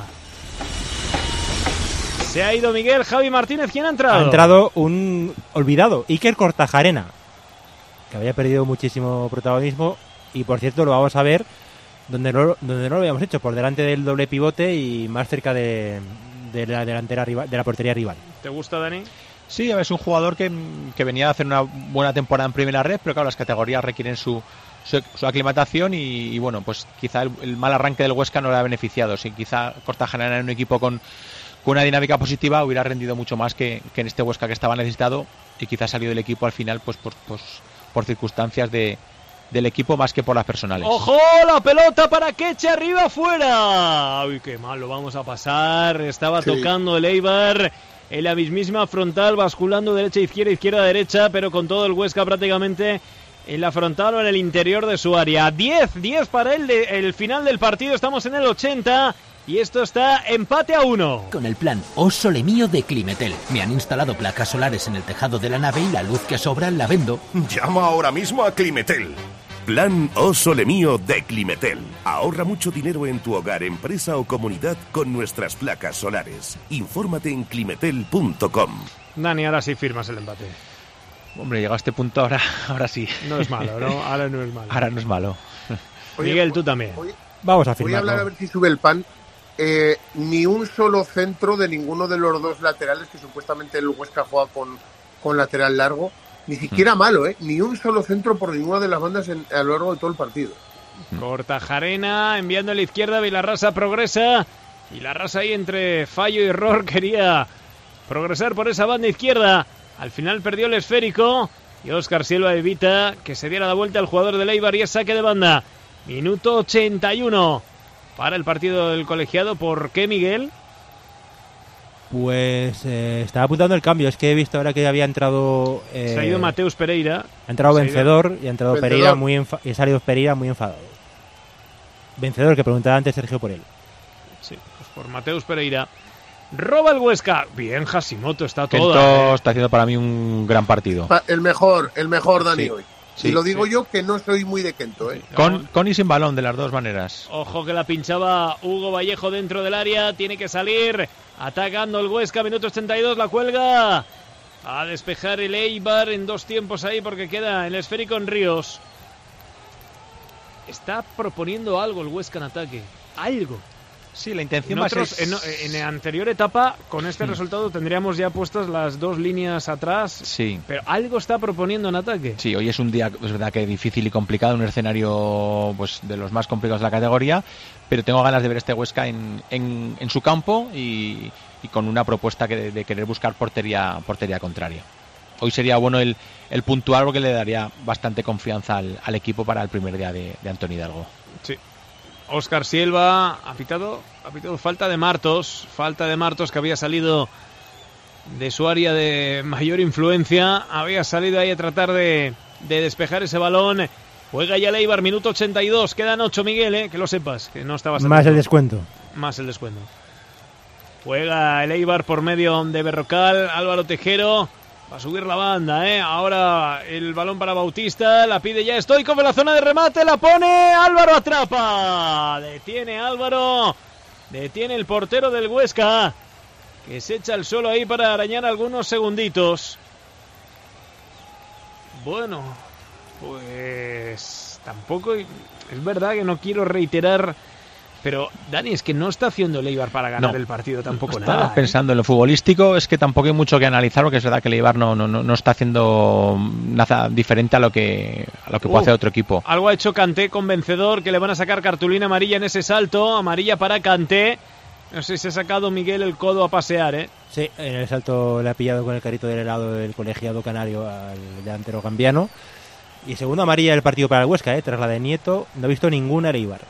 Se ha ido Miguel. Javi Martínez, ¿quién ha entrado? Ha entrado un olvidado, Iker Kortajarena, que había perdido muchísimo protagonismo y por cierto lo vamos a ver donde no, donde no lo habíamos hecho, por delante del doble pivote y más cerca de, de la delantera rival, de la portería rival. ¿Te gusta, Dani? Sí, es un jugador que, que venía a hacer una buena temporada en primera red, pero claro, las categorías requieren su, su, su aclimatación y, y bueno, pues quizá el, el mal arranque del Huesca no le ha beneficiado. Si quizá Kortajarena en un equipo con, con una dinámica positiva hubiera rendido mucho más que, que en este Huesca que estaba necesitado y quizá ha salido del equipo al final pues por, pues, por circunstancias de, del equipo más que por las personales. ¡Ojo! La pelota para Queche, arriba, fuera. Uy, qué mal lo vamos a pasar. Estaba sí. tocando el Eibar en la mismísima frontal, basculando derecha, izquierda, izquierda, derecha, pero con todo el Huesca prácticamente en la frontal o en el interior de su área. diez, diez para él, de, el final del partido, estamos en el ochenta y esto está empate a uno. Con el plan O Sole Mío de Climetel. Me han instalado placas solares en el tejado de la nave y la luz que sobra la vendo. Llama ahora mismo a Climetel. Plan O Sole Mío de Climetel. Ahorra mucho dinero en tu hogar, empresa o comunidad con nuestras placas solares. Infórmate en climetel punto com. Dani, ahora sí firmas el empate. Hombre, llegado a este punto ahora, ahora sí. No es malo, ¿no? Ahora no es malo. Ahora no es malo. Oye, Miguel, tú también. Oye, Vamos a firmar. Voy a hablar a ver si sube el pan. Eh, ni un solo centro de ninguno de los dos laterales, que supuestamente el Huesca juega con, con lateral largo. Ni siquiera mm. malo, ¿eh? Ni un solo centro por ninguna de las bandas en, a lo largo de todo el partido. Kortajarena enviando a la izquierda, Vilarrasa progresa. Vilarrasa ahí entre fallo y error quería progresar por esa banda izquierda. Al final perdió el esférico y Óscar Silva evita que se diera la vuelta al jugador de Eibar y es saque de banda. Minuto ochenta y uno para el partido del colegiado. ¿Por qué, Miguel? Pues eh, estaba apuntando el cambio. Es que he visto ahora que había entrado... Eh, se ha ido Mateus Pereira. Ha entrado Vencedor ido... y ha entrado Vencedor. Pereira muy enfa- y ha salido Pereira muy enfadado. Vencedor, que preguntaba antes Sergio por él. Sí, pues por Mateus Pereira. Roba el Huesca. Bien, Hashimoto está todo. Kento eh. está haciendo para mí un gran partido. El mejor, el mejor Dani sí. hoy. Sí, y lo digo sí. yo, que no soy muy de Kento, ¿eh? Con, con y sin balón, de las dos maneras. Ojo que la pinchaba Hugo Vallejo dentro del área. Tiene que salir atacando el Huesca. Minuto ochenta y dos, la cuelga. A despejar el Eibar en dos tiempos ahí porque queda el esférico en Ríos. Está proponiendo algo el Huesca en ataque. Algo. Sí, la intención En, más otros, es... en, en la anterior etapa, con este hmm. resultado, tendríamos ya puestas las dos líneas atrás. Sí. Pero algo está proponiendo en ataque. Sí, hoy es un día, es verdad que difícil y complicado, un escenario pues de los más complicados de la categoría, pero tengo ganas de ver este Huesca en, en, en su campo y, y con una propuesta que de, de querer buscar portería, portería contraria. Hoy sería bueno el, el puntuar porque le daría bastante confianza al, al equipo para el primer día de, de Antoni Hidalgo. Sí. Óscar Silva ha pitado, ha pitado falta de Martos, falta de Martos que había salido de su área de mayor influencia, había salido ahí a tratar de, de despejar ese balón. Juega ya el Eibar, minuto ochenta y dos, quedan ocho, Miguel, eh, que lo sepas, que no estabas Más el descuento. Más el descuento. Juega el Eibar por medio de Berrocal, Álvaro Tejero. Va a subir la banda, ¿eh? Ahora el balón para Bautista. La pide ya Stoikov en la zona de remate. La pone. Álvaro atrapa. Detiene Álvaro. Detiene el portero del Huesca, que se echa el suelo ahí para arañar algunos segunditos. Bueno, pues tampoco... Es verdad que no quiero reiterar... Pero, Dani, es que no está haciendo el Eibar para ganar no, el partido tampoco estaba nada. pensando ¿eh? en lo futbolístico, es que tampoco hay mucho que analizar, porque es verdad que el Eibar no, no, no está haciendo nada diferente a lo que, a lo que puede uh, hacer otro equipo. Algo ha hecho Kanté con Vencedor, que le van a sacar cartulina amarilla en ese salto. Amarilla para Kanté. No sé si se ha sacado Miguel el codo a pasear, ¿eh? Sí, en el salto le ha pillado con el carrito del helado del colegiado canario al delantero gambiano. Y segunda amarilla del partido para el Huesca, ¿eh? Tras la de Nieto, no he visto ninguna el Eibar.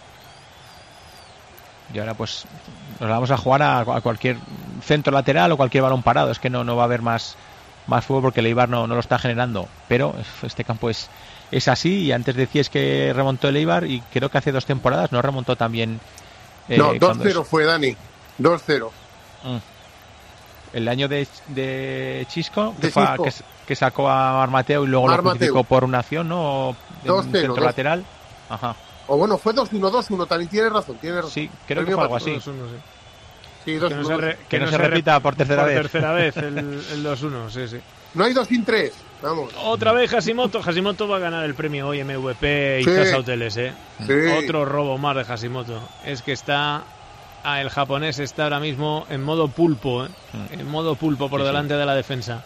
Y ahora pues nos vamos a jugar a, a cualquier centro lateral o cualquier balón parado. Es que no, no va a haber más, más fútbol porque el Eibar no, no lo está generando. Pero este campo es, es así. Y antes decías que remontó el Eibar y creo que hace dos temporadas no remontó también. Eh, no, dos cero fue, Dani. dos cero. Mm. El año de, de Chisco, de que, fue Chisco. A, que, que sacó a Marmateo y luego Mar lo crucificó por una acción, ¿no? De un centro dos. Lateral. Ajá. O bueno, fue dos uno dos uno, también tiene razón, tiene razón. Sí, creo el que fue algo así. dos uno, sí. Sí, dos que uno, no se, re, que que no no se se repita por tercera por vez. tercera vez el, el dos uno, sí, sí. No hay dos sin tres, vamos. Otra vez Hashimoto. Hashimoto va a ganar el premio hoy M V P y sí. Casa Hoteles, ¿eh? Sí. Otro robo más de Hashimoto. Es que está Ah, el japonés está ahora mismo en modo pulpo, ¿eh? Mm. En modo pulpo por sí, delante sí. de la defensa.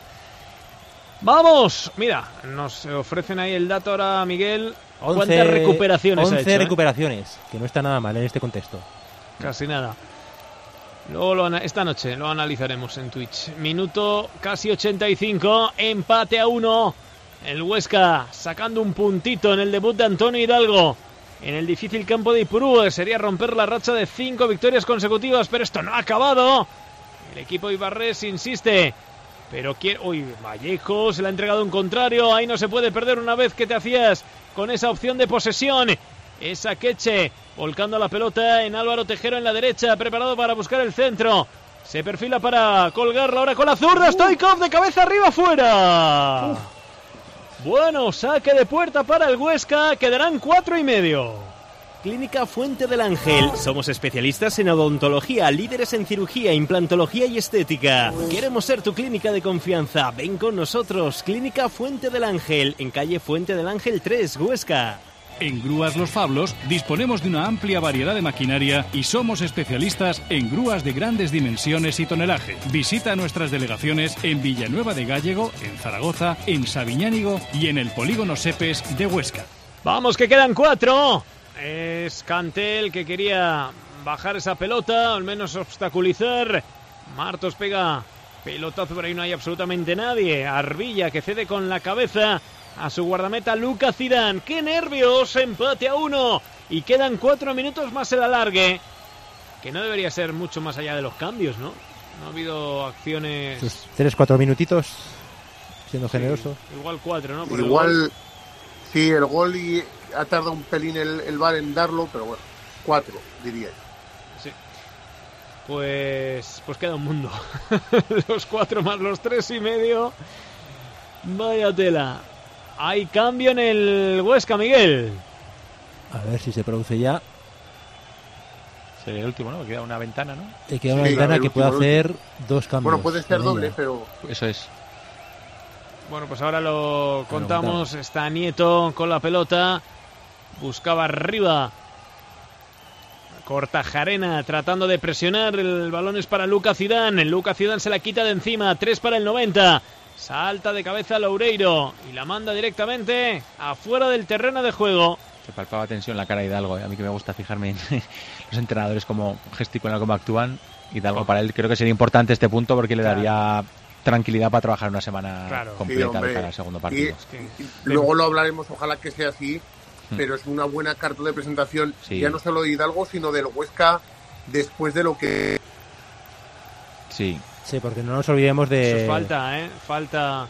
¡Vamos! Mira, nos ofrecen ahí el dato ahora, Miguel. ¿Cuántas recuperaciones once ha hecho? once recuperaciones, eh? Que no está nada mal en este contexto. Casi nada. Luego lo, esta noche lo analizaremos en Twitch. Minuto casi ochenta y cinco, empate a uno. El Huesca sacando un puntito en el debut de Antonio Hidalgo en el difícil campo de Ipurú. Sería romper la racha de cinco victorias consecutivas, pero esto no ha acabado. El equipo ibarrés insiste, pero quiere... Uy, Vallejo se le ha entregado un contrario. Ahí no se puede perder una vez que te hacías con esa opción de posesión. Esa Queche volcando la pelota en Álvaro Tejero en la derecha, preparado para buscar el centro. Se perfila para colgarla ahora con la zurda. Stoichkov de cabeza arriba, fuera. Uf. Bueno, saque de puerta para el Huesca. Quedarán cuatro y medio. Clínica Fuente del Ángel. Somos especialistas en odontología, líderes en cirugía, implantología y estética. Queremos ser tu clínica de confianza. Ven con nosotros. Clínica Fuente del Ángel, en calle Fuente del Ángel tres, Huesca. En Grúas Los Fablos disponemos de una amplia variedad de maquinaria y somos especialistas en grúas de grandes dimensiones y tonelaje. Visita nuestras delegaciones en Villanueva de Gállego, en Zaragoza, en Sabiñánigo y en el Polígono Sepes de Huesca. Vamos, que quedan cuatro. Es Cantel que quería bajar esa pelota, al menos obstaculizar. Martos pega pelotazo, pero ahí no hay absolutamente nadie. Arbilla que cede con la cabeza a su guardameta Luca Zidane. ¡Qué nervios! Empate a uno. Y quedan cuatro minutos más el alargue. Que no debería ser mucho más allá de los cambios, ¿no? No ha habido acciones... Pues tres, cuatro minutitos, siendo sí, generoso. Igual cuatro, ¿no? Por igual, el sí, el gol y ha tardado un pelín el, el V A R en darlo, pero bueno, cuatro, diría yo. Sí. Pues, pues queda un mundo. Los cuatro más los tres y medio. Vaya tela. Hay cambio en el Huesca, Miguel. A ver si se produce ya. Sería el último, ¿no? Queda una ventana, ¿no? Te queda una sí, ventana que puede hacer dos cambios. Bueno, puede ser doble, pero... Eso es. Bueno, pues ahora lo contamos. Está Nieto con la pelota. Buscaba arriba. Kortajarena tratando de presionar. El balón es para Luca Zidane. El Luca Zidane se la quita de encima. tres para el noventa. Salta de cabeza Loureiro y la manda directamente afuera del terreno de juego. Se palpaba tensión en la cara de Hidalgo, ¿eh? A mí que me gusta fijarme en los entrenadores cómo gesticulan, cómo actúan. Hidalgo, para él creo que sería importante este punto porque le daría claro. tranquilidad para trabajar una semana claro. completa sí, de cara al segundo partido. Y, y luego lo hablaremos, ojalá que sea así, hmm. pero es una buena carta de presentación, sí. ya no solo de Hidalgo, sino del Huesca después de lo que... Sí. Sí, porque no nos olvidemos de... Eso falta, ¿eh? Falta...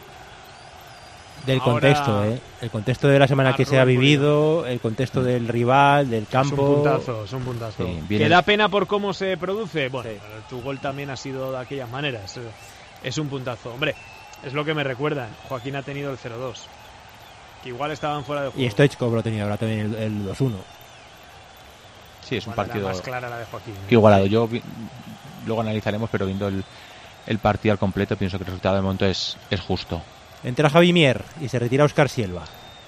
Del Ahora... contexto, ¿eh? El contexto de la semana que se ha vivido, el contexto del rival, del campo... Es un puntazo, es un puntazo. Sí, ¿que da pena por cómo se produce? Bueno, sí. Tu gol también ha sido de aquellas maneras. Es un puntazo. Hombre, es lo que me recuerdan. Joaquín ha tenido el cero dos. Que igual estaban fuera de juego. Y Stoichkov lo tenía ahora también el, el dos uno. Sí, es un igual partido... más clara la de Joaquín. ¿eh? Igualado. Yo vi... luego analizaremos, pero viendo el... el partido al completo, pienso que el resultado de momento es, es justo. Entra Javi Mier y se retira Óscar Silva.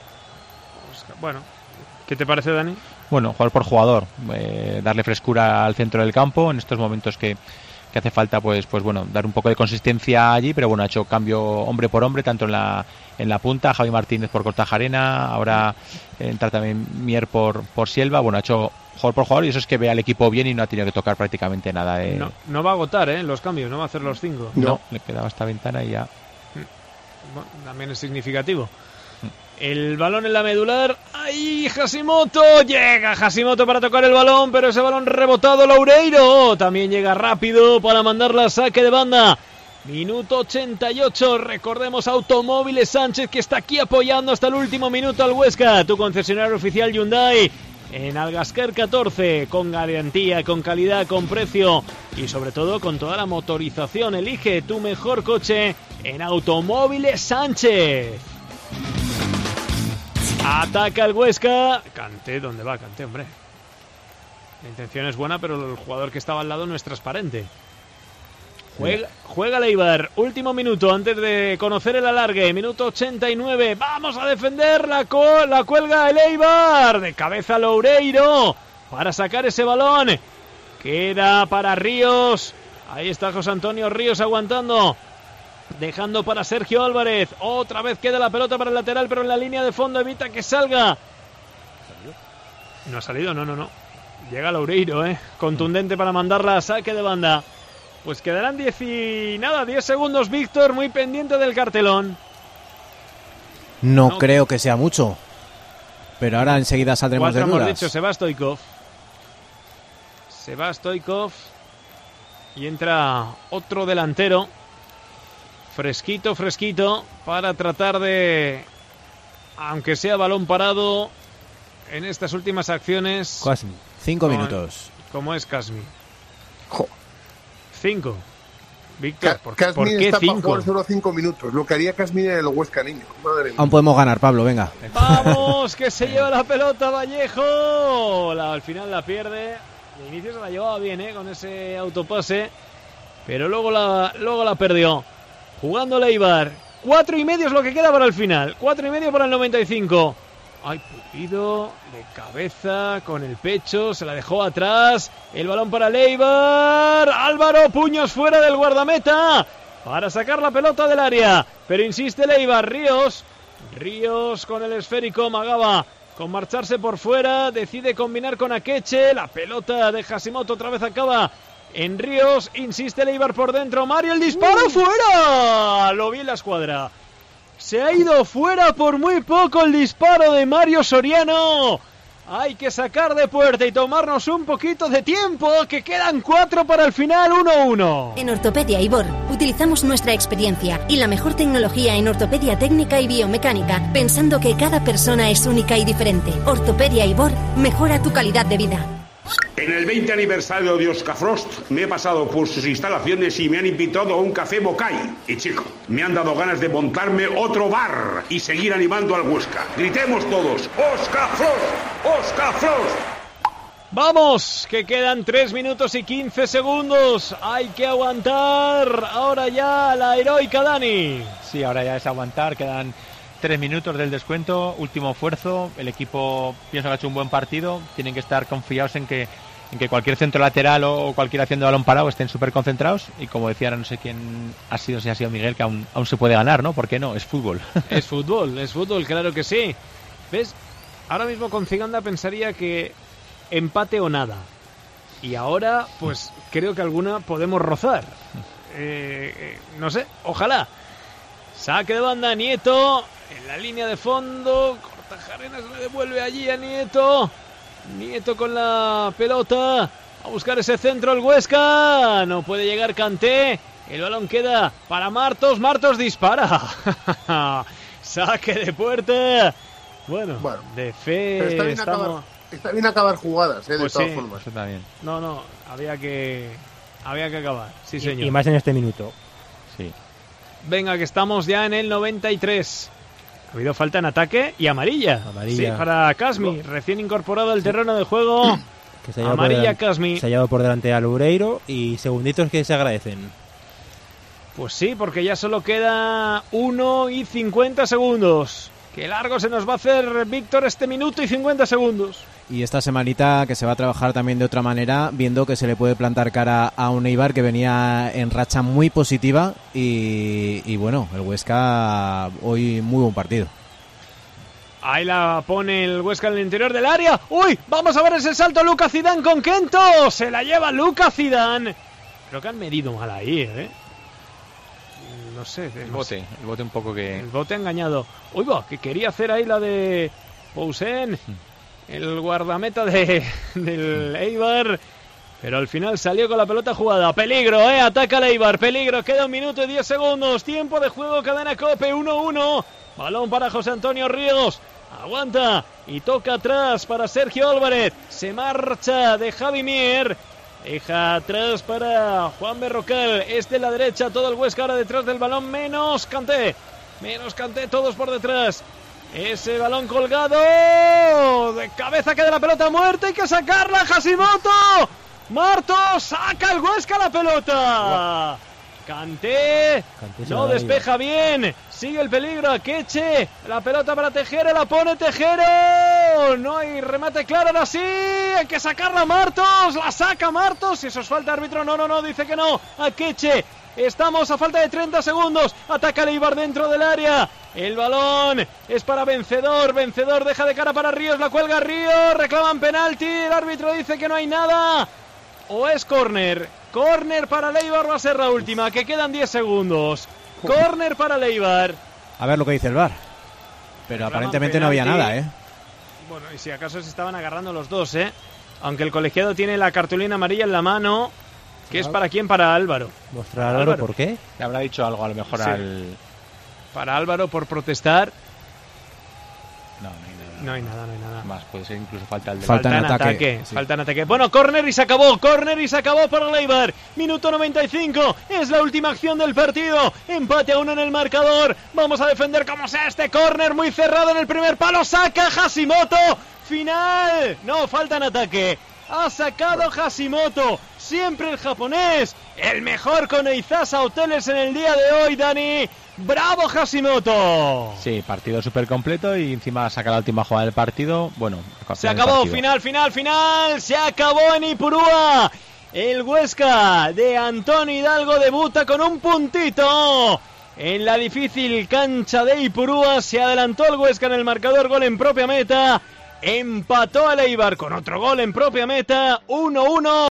Bueno, ¿qué te parece, Dani? Bueno, jugador por jugador, eh, darle frescura al centro del campo en estos momentos que, que hace falta, pues, pues bueno, dar un poco de consistencia allí, pero bueno, ha hecho cambio hombre por hombre, tanto en la en la punta, Javi Martínez por Kortajarena, ahora entra también Mier por, por Silva, bueno, ha hecho jugador por jugador y eso es que ve al equipo bien y no ha tenido que tocar prácticamente nada de... No, no va a agotar, ¿eh? Los cambios, no va a hacer los cinco. No, no le quedaba esta ventana y ya... Bueno, también es significativo. El balón en la medular. ¡Ay, Hashimoto! Llega Hashimoto para tocar el balón, pero ese balón rebotado Loureiro. También llega rápido para mandarla a saque de banda. Minuto ochenta y ocho. Recordemos Automóviles Sánchez, que está aquí apoyando hasta el último minuto al Huesca. Tu concesionario oficial Hyundai en Algasquer catorce, con garantía, con calidad, con precio y sobre todo con toda la motorización. Elige tu mejor coche en Automóviles Sánchez. Ataca el Huesca. Kanté, ¿dónde va Kanté, hombre? La intención es buena, pero el jugador que estaba al lado no es transparente. Juega, juega Leibar, último minuto antes de conocer el alargue, minuto ochenta y nueve, vamos a defender la, co- la cuelga de Leibar, de cabeza Loureiro, para sacar ese balón, Queda para Ríos. Ahí está José Antonio Ríos aguantando. Dejando para Sergio Álvarez. Otra vez queda la pelota para el lateral, pero en la línea de fondo evita que salga. No ha salido, no, no, no. Llega Loureiro, ¿eh? Contundente para mandarla a saque de banda. Pues quedarán diez y nada, diez segundos, Víctor, muy pendiente del cartelón. No, No. creo que sea mucho. Pero ahora enseguida saldremos Cuatro de hemos dudas. dicho, se va Stoikov. Se va Stoikov. Y entra otro delantero. Fresquito, fresquito. Para tratar de, aunque sea balón parado, en estas últimas acciones. Casmi. Cinco Como- minutos. Como es Casmi. Cinco. Víctor, ¿por, ¿por Casmin qué está para cinco? jugar solo cinco minutos. Lo que haría Casmin en el Huesca, niño. Madre mía. Aún podemos ganar, Pablo, venga. Vamos, que se lleva la pelota Vallejo. La, al final la pierde. De inicio se la llevaba bien, ¿eh? Con ese autopase. Pero luego la, luego la perdió. Jugando Leibar. Cuatro y medio es lo que queda para el final. Cuatro y medio para el noventa y cinco. Ay, Pulido de cabeza con el pecho. Se la dejó atrás. El balón para Leibar. Álvaro, puños fuera del guardameta. Para sacar la pelota del área. Pero insiste Leibar. Ríos. Ríos con el esférico. Magaba con marcharse por fuera. Decide combinar con Akeche. La pelota de Hashimoto otra vez acaba en Ríos. Insiste Leibar por dentro. Mario, el disparo fuera. Lo vi en la escuadra. Se ha ido fuera por muy poco el disparo de Mario Soriano. Hay que sacar de puerta y tomarnos un poquito de tiempo, que quedan cuatro para el final, uno uno. En Ortopedia Ibor utilizamos nuestra experiencia y la mejor tecnología en ortopedia técnica y biomecánica, pensando que cada persona es única y diferente. Ortopedia Ibor mejora tu calidad de vida. En el veinte aniversario de Oscar Frost me he pasado por sus instalaciones y me han invitado a un café Mokai. Y chico, me han dado ganas de montarme otro bar y seguir animando al Huesca. Gritemos todos, ¡Oscar Frost! ¡Oscar Frost! Vamos, que quedan tres minutos y quince segundos. Hay que aguantar ahora ya la heroica Dani. Sí, ahora ya es aguantar, quedan tres minutos del descuento, último esfuerzo. El equipo piensa que ha hecho un buen partido. Tienen que estar confiados en que en que cualquier centro lateral o cualquier acción de balón parado estén súper concentrados. Y como decía, no sé quién ha sido, si ha sido Miguel, que aún, aún se puede ganar, ¿no? ¿Por qué no? Es fútbol. Es fútbol, es fútbol, claro que sí. ¿Ves? Ahora mismo con Ciganda pensaría que empate o nada. Y ahora, pues creo que alguna podemos rozar. Eh, eh, no sé, ojalá. Saque de banda, Nieto. En la línea de fondo. Cortajarena se le devuelve allí a Nieto. Nieto con la pelota. A buscar ese centro el Huesca. No puede llegar Kanté. El balón queda para Martos. Martos dispara. Saque de puerta. Bueno, Bueno, de fe. Pero está bien, estamos... acabar, está bien acabar jugadas, ¿eh? De Pues todas sí. formas. Eso también. No, no, había que había que acabar. Sí, Y, señor. y más en este minuto. Sí. Venga, que estamos ya en el noventa y tres. Ha habido falta en ataque y amarilla. Amarilla. Sí, para Casmi, recién incorporado al terreno de juego. Que se ha llevado por Amarilla delante- Casmi. Se ha llevado por delante a Loureiro y segunditos que se agradecen. Pues sí, porque ya solo queda uno y cincuenta segundos. Qué largo se nos va a hacer, Víctor, este minuto y cincuenta segundos. Y esta semanita que se va a trabajar también de otra manera, viendo que se le puede plantar cara a un Eibar que venía en racha muy positiva y, y bueno, el Huesca hoy muy buen partido. Ahí la pone el Huesca en el interior del área. ¡Uy! Vamos a ver ese salto Lucas Zidane con Kento. Se la lleva Lucas Zidane. Creo que han medido mal ahí, ¿eh? No sé. El no sé. bote, el bote un poco que... El bote ha engañado. Uy, va, que quería hacer ahí la de Poussin, el guardameta de, del Eibar. Pero al final salió con la pelota jugada. Peligro, ¿eh? Ataca el Eibar. Peligro. Queda un minuto y diez segundos. Tiempo de juego. Cadena Cope. uno uno. Balón para José Antonio Ríos. Aguanta. Y toca atrás para Sergio Álvarez. Se marcha de Javi Mier. Deja atrás para Juan Berrocal. Es de la derecha. Todo el Huesca ahora detrás del balón. Menos Kanté. Menos Kanté. Todos por detrás. Ese balón colgado. De cabeza queda la pelota muerta. Hay que sacarla. Hashimoto. Martos. Saca el Huesca la pelota. Kanté. Kanté se No la da despeja bien. Sigue el peligro. Akeche. La pelota para Tejero. La pone Tejero. No, no hay remate claro, ahora sí. Hay que sacarla Martos. La saca Martos. Si eso es falta, árbitro. No, no, no. Dice que no. Akeche. Estamos a falta de treinta segundos. Ataca Leibar dentro del área. El balón es para Vencedor. Vencedor deja de cara para Ríos. La cuelga Ríos. Reclaman penalti. El árbitro dice que no hay nada. O es córner. Córner para Leibar. Va a ser la última. Que quedan diez segundos. Córner para Leibar. A ver lo que dice el V A R. Pero aparentemente no había nada, ¿eh? Bueno, y si acaso se estaban agarrando los dos, ¿eh? Aunque el colegiado tiene la cartulina amarilla en la mano. ¿Qué es para quién? Para Álvaro. ¿Mostrar a Álvaro por qué? Le habrá dicho algo a lo mejor sí. al... Para Álvaro por protestar. No, no hay nada. No hay nada, no hay nada. Más, puede ser incluso falta el de... Falta, falta en ataque. ataque sí. Falta en ataque. Bueno, córner y se acabó. Córner y se acabó para Leibar. Minuto noventa y cinco. Es la última acción del partido. Empate a uno en el marcador. Vamos a defender como sea este córner. Muy cerrado en el primer palo. Saca Hashimoto. Final. No, falta en ataque. Ha sacado Hashimoto. Siempre el japonés. El mejor con Eizasa Hoteles en el día de hoy, Dani. ¡Bravo, Hashimoto! Sí, partido súper completo y encima saca la última jugada del partido. Bueno, se acabó, final, final, final. Se acabó en Ipurúa. El Huesca de Antonio Hidalgo debuta con un puntito. En la difícil cancha de Ipurúa se adelantó el Huesca en el marcador, gol en propia meta. Empató a Leibar con otro gol en propia meta, uno uno.